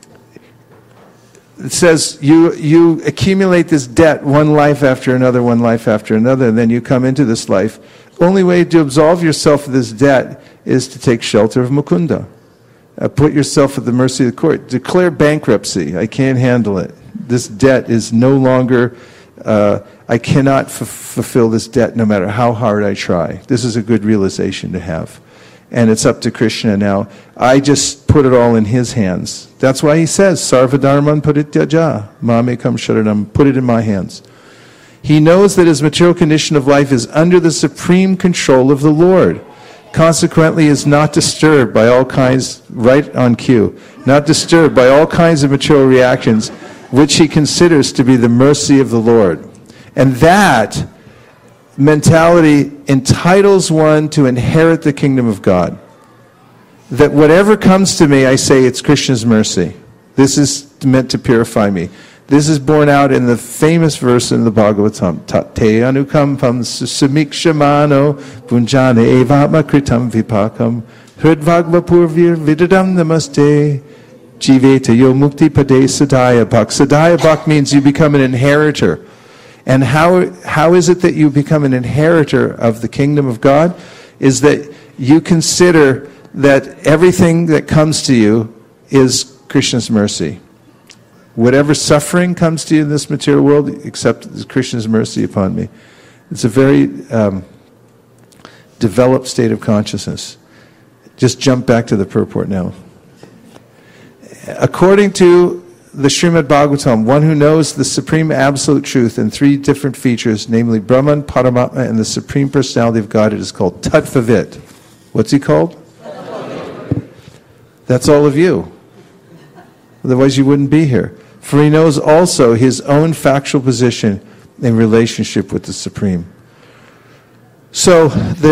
it says you accumulate this debt one life after another, one life after another, and then you come into this life. Only way to absolve yourself of this debt is to take shelter of Mukunda. Put yourself at the mercy of the court. Declare bankruptcy. I can't handle it. This debt is no longer, I cannot fulfill this debt no matter how hard I try. This is a good realization to have. And it's up to Krishna now. I just put it all in his hands. That's why he says, Sarvadharman parityaja, mamekam sharanam, put it in my hands. He knows that his material condition of life is under the supreme control of the Lord. Consequently, is not disturbed by all kinds, right on cue, not disturbed by all kinds of material reactions, which he considers to be the mercy of the Lord. And that mentality entitles one to inherit the kingdom of God. That whatever comes to me, I say it's Krishna's mercy. This is meant to purify me. This is borne out in the famous verse in the Bhagavatam. Tate anukampam sumikshamano punjane evatma kritam vipakam hridvagva purvir vidadam namaste jiveta yo mukti pade sadhya bhak. Sadhya bhak means you become an inheritor. And how is it that you become an inheritor of the kingdom of God? Is that you consider that everything that comes to you is Krishna's mercy. Whatever suffering comes to you in this material world, accept Krishna's mercy upon me. It's a very developed state of consciousness. Just jump back to the purport now. According to the Srimad Bhagavatam, one who knows the supreme absolute truth in three different features, namely Brahman, Paramatma, and the Supreme Personality of God, it is called Tattvavit. What's he called? That's all of you. Otherwise you wouldn't be here. For he knows also his own factual position in relationship with the Supreme. So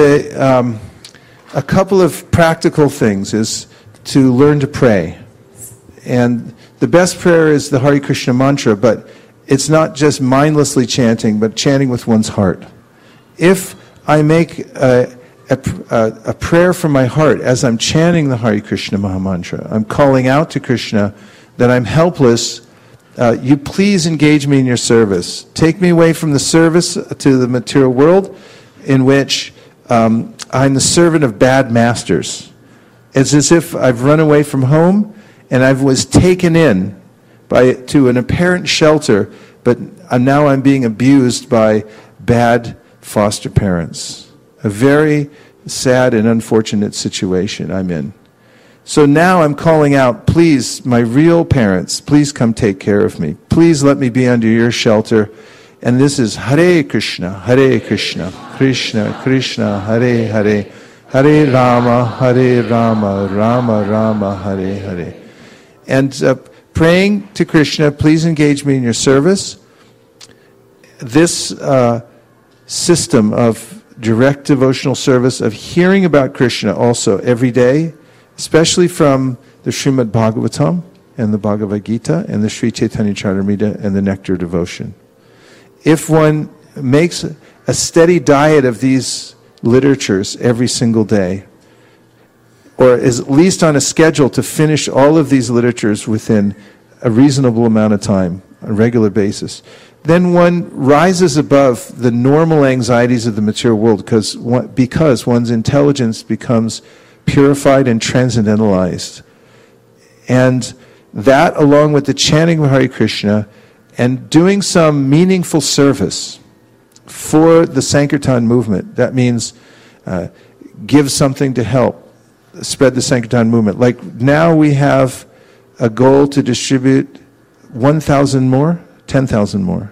a couple of practical things is to learn to pray. And the best prayer is the Hare Krishna mantra, but it's not just mindlessly chanting, but chanting with one's heart. If I make a prayer from my heart as I'm chanting the Hare Krishna Mahamantra, I'm calling out to Krishna that I'm helpless. You please engage me in your service. Take me away from the service to the material world in which I'm the servant of bad masters. It's as if I've run away from home and I was taken in to an apparent shelter, but now I'm being abused by bad foster parents. A very sad and unfortunate situation I'm in. So now I'm calling out, please, my real parents, please come take care of me. Please let me be under your shelter. And this is Hare Krishna, Krishna Krishna, Hare Hare, Hare Rama, Rama Rama, Hare Hare. And praying to Krishna, please engage me in your service. This system of direct devotional service, of hearing about Krishna also every day, especially from the Srimad Bhagavatam and the Bhagavad Gita and the Sri Chaitanya Charitamrita and the Nectar Devotion. If one makes a steady diet of these literatures every single day, or is at least on a schedule to finish all of these literatures within a reasonable amount of time, on a regular basis, then one rises above the normal anxieties of the material world because one's intelligence becomes purified and transcendentalized. And that, along with the chanting of Hare Krishna and doing some meaningful service for the Sankirtan movement, that means give something to help spread the Sankirtan movement. Like now we have a goal to distribute 1,000 more 10,000 more.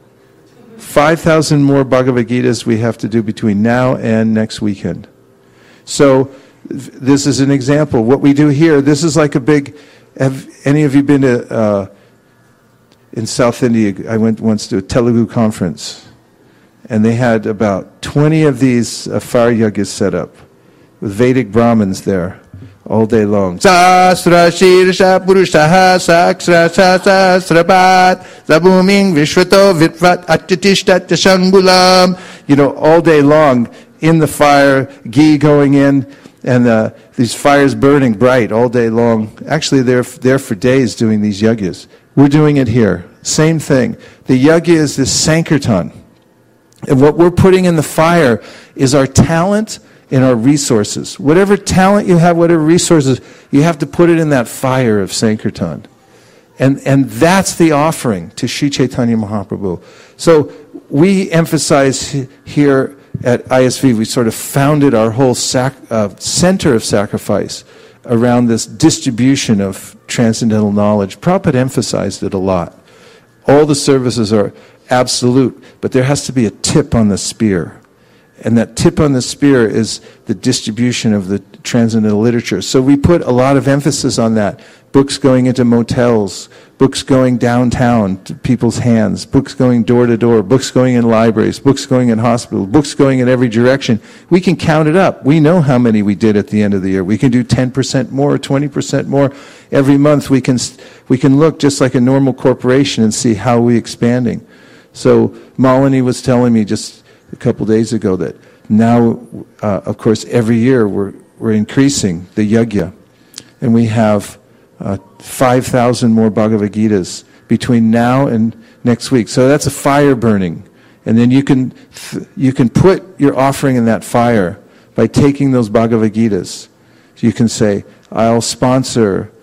5,000 more Bhagavad Gitas we have to do between now and next weekend. So this is an example. What we do here, this is like a big... Have any of you been to... in South India, I went once to a Telugu conference, and they had about 20 of these fire yagas set up, with Vedic Brahmins there, all day long. Sasra Shirsha Purushaha Saksra Sasrabat Zabuming Vishwato Vitvat Atitishtat Shangulam. You know, all day long in the fire, ghee going in, and these fires burning bright all day long. Actually, they're there for days doing these yagas. We're doing it here. Same thing. The yagya is this sankirtan. And what we're putting in the fire is our talent and our resources. Whatever talent you have, whatever resources, you have to put it in that fire of sankirtan. And that's the offering to Sri Chaitanya Mahaprabhu. So we emphasize here at ISV, we sort of founded our whole center of sacrifice around this distribution of transcendental knowledge. Prabhupada emphasized it a lot. All the services are absolute, but there has to be a tip on the spear. And that tip on the spear is the distribution of the transcendental literature. So we put a lot of emphasis on that. Books going into motels, books going downtown to people's hands, books going door to door, books going in libraries, books going in hospitals, books going in every direction. We can count it up. We know how many we did at the end of the year. We can do 10% more, 20% more. Every month we can look just like a normal corporation and see how we're expanding. So Malini was telling me just a couple days ago that now, of course, every year we're increasing the yagya. And we have 5,000 more Bhagavad Gitas between now and next week. So that's a fire burning. And then you can put your offering in that fire by taking those Bhagavad Gitas. So you can say, I'll sponsor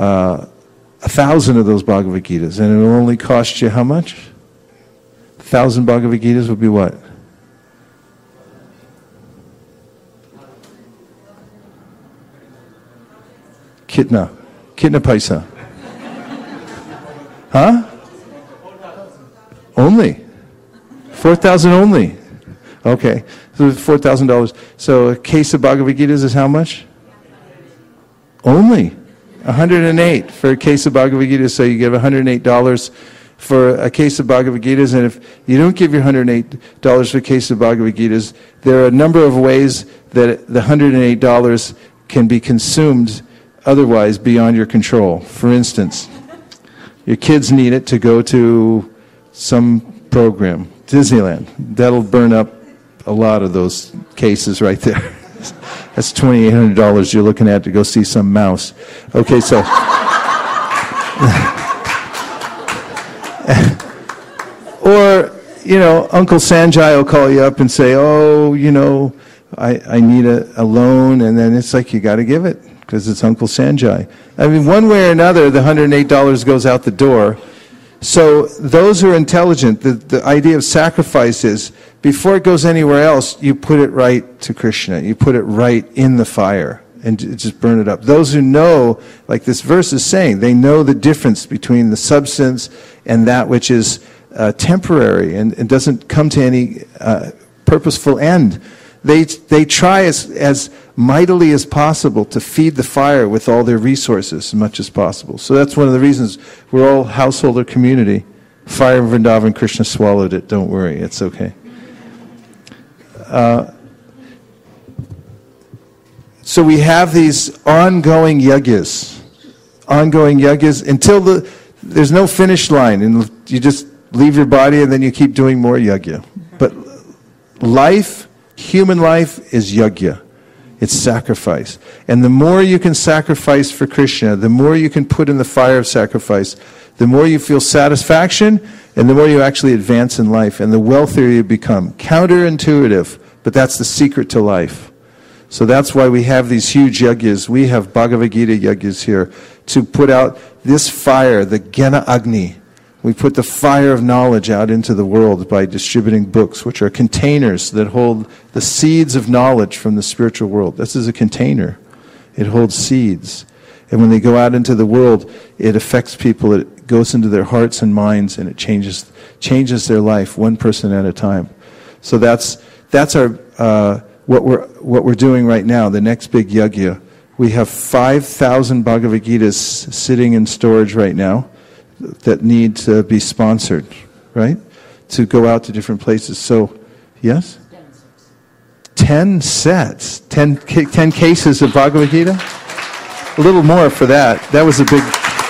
1,000 of those Bhagavad Gitas. And it will only cost you how much? 1,000 Bhagavad Gitas would be what? Kitna paisa? Huh? Only? 4,000 only? Okay. So $4,000. So a case of Bhagavad Gitas is how much? Only 108 for a case of Bhagavad Gitas. So you give $108 for a case of Bhagavad Gitas, and if you don't give your $108 for a case of Bhagavad Gitas, there are a number of ways that the $108 can be consumed otherwise beyond your control. For instance, your kids need it to go to some program, Disneyland. That'll burn up a lot of those cases right there. That's $2,800 you're looking at to go see some mouse. Okay, so... Or, Uncle Sanjay will call you up and say, oh, I need a loan, and then it's like you got to give it because it's Uncle Sanjay. I mean, one way or another, the $108 goes out the door. So those who are intelligent, the idea of sacrifice is, before it goes anywhere else, you put it right to Krishna. You put it right in the fire and just burn it up. Those who know, like this verse is saying, they know the difference between the substance and that which is temporary and doesn't come to any purposeful end. They try as mightily as possible to feed the fire with all their resources as much as possible. So that's one of the reasons we're all householder community. Fire in Vrindavan, Krishna swallowed it. Don't worry, it's okay. So we have these ongoing yagyas until there's no finish line, and you just leave your body and then you keep doing more yagya. But human life is yagya. It's sacrifice. And the more you can sacrifice for Krishna, the more you can put in the fire of sacrifice, the more you feel satisfaction, and the more you actually advance in life, and the wealthier you become. Counterintuitive, but that's the secret to life. So that's why we have these huge yagyas. We have Bhagavad Gita yagyas here to put out this fire, the Gena Agni. We put the fire of knowledge out into the world by distributing books, which are containers that hold the seeds of knowledge from the spiritual world. This is a container. It holds seeds. And when they go out into the world, it affects people. It goes into their hearts and minds, and it changes their life one person at a time. So that's our what we're doing right now. The next big yajna. We have 5,000 Bhagavad Gitas sitting in storage right now that need to be sponsored, right? To go out to different places. So, yes? 10 sets. 10 cases of Bhagavad Gita? A little more for that. That was a big...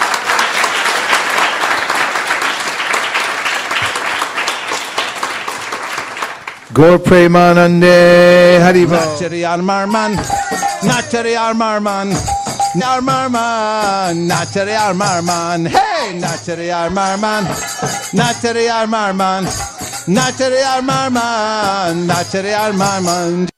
Gaur Premanande Haribo. Natari Armarman, Natari Armarman, Narmarman, Natari Armarman, hey, Natari Armarman, Natari Armarman, Natari Armarman, Natari Armarman.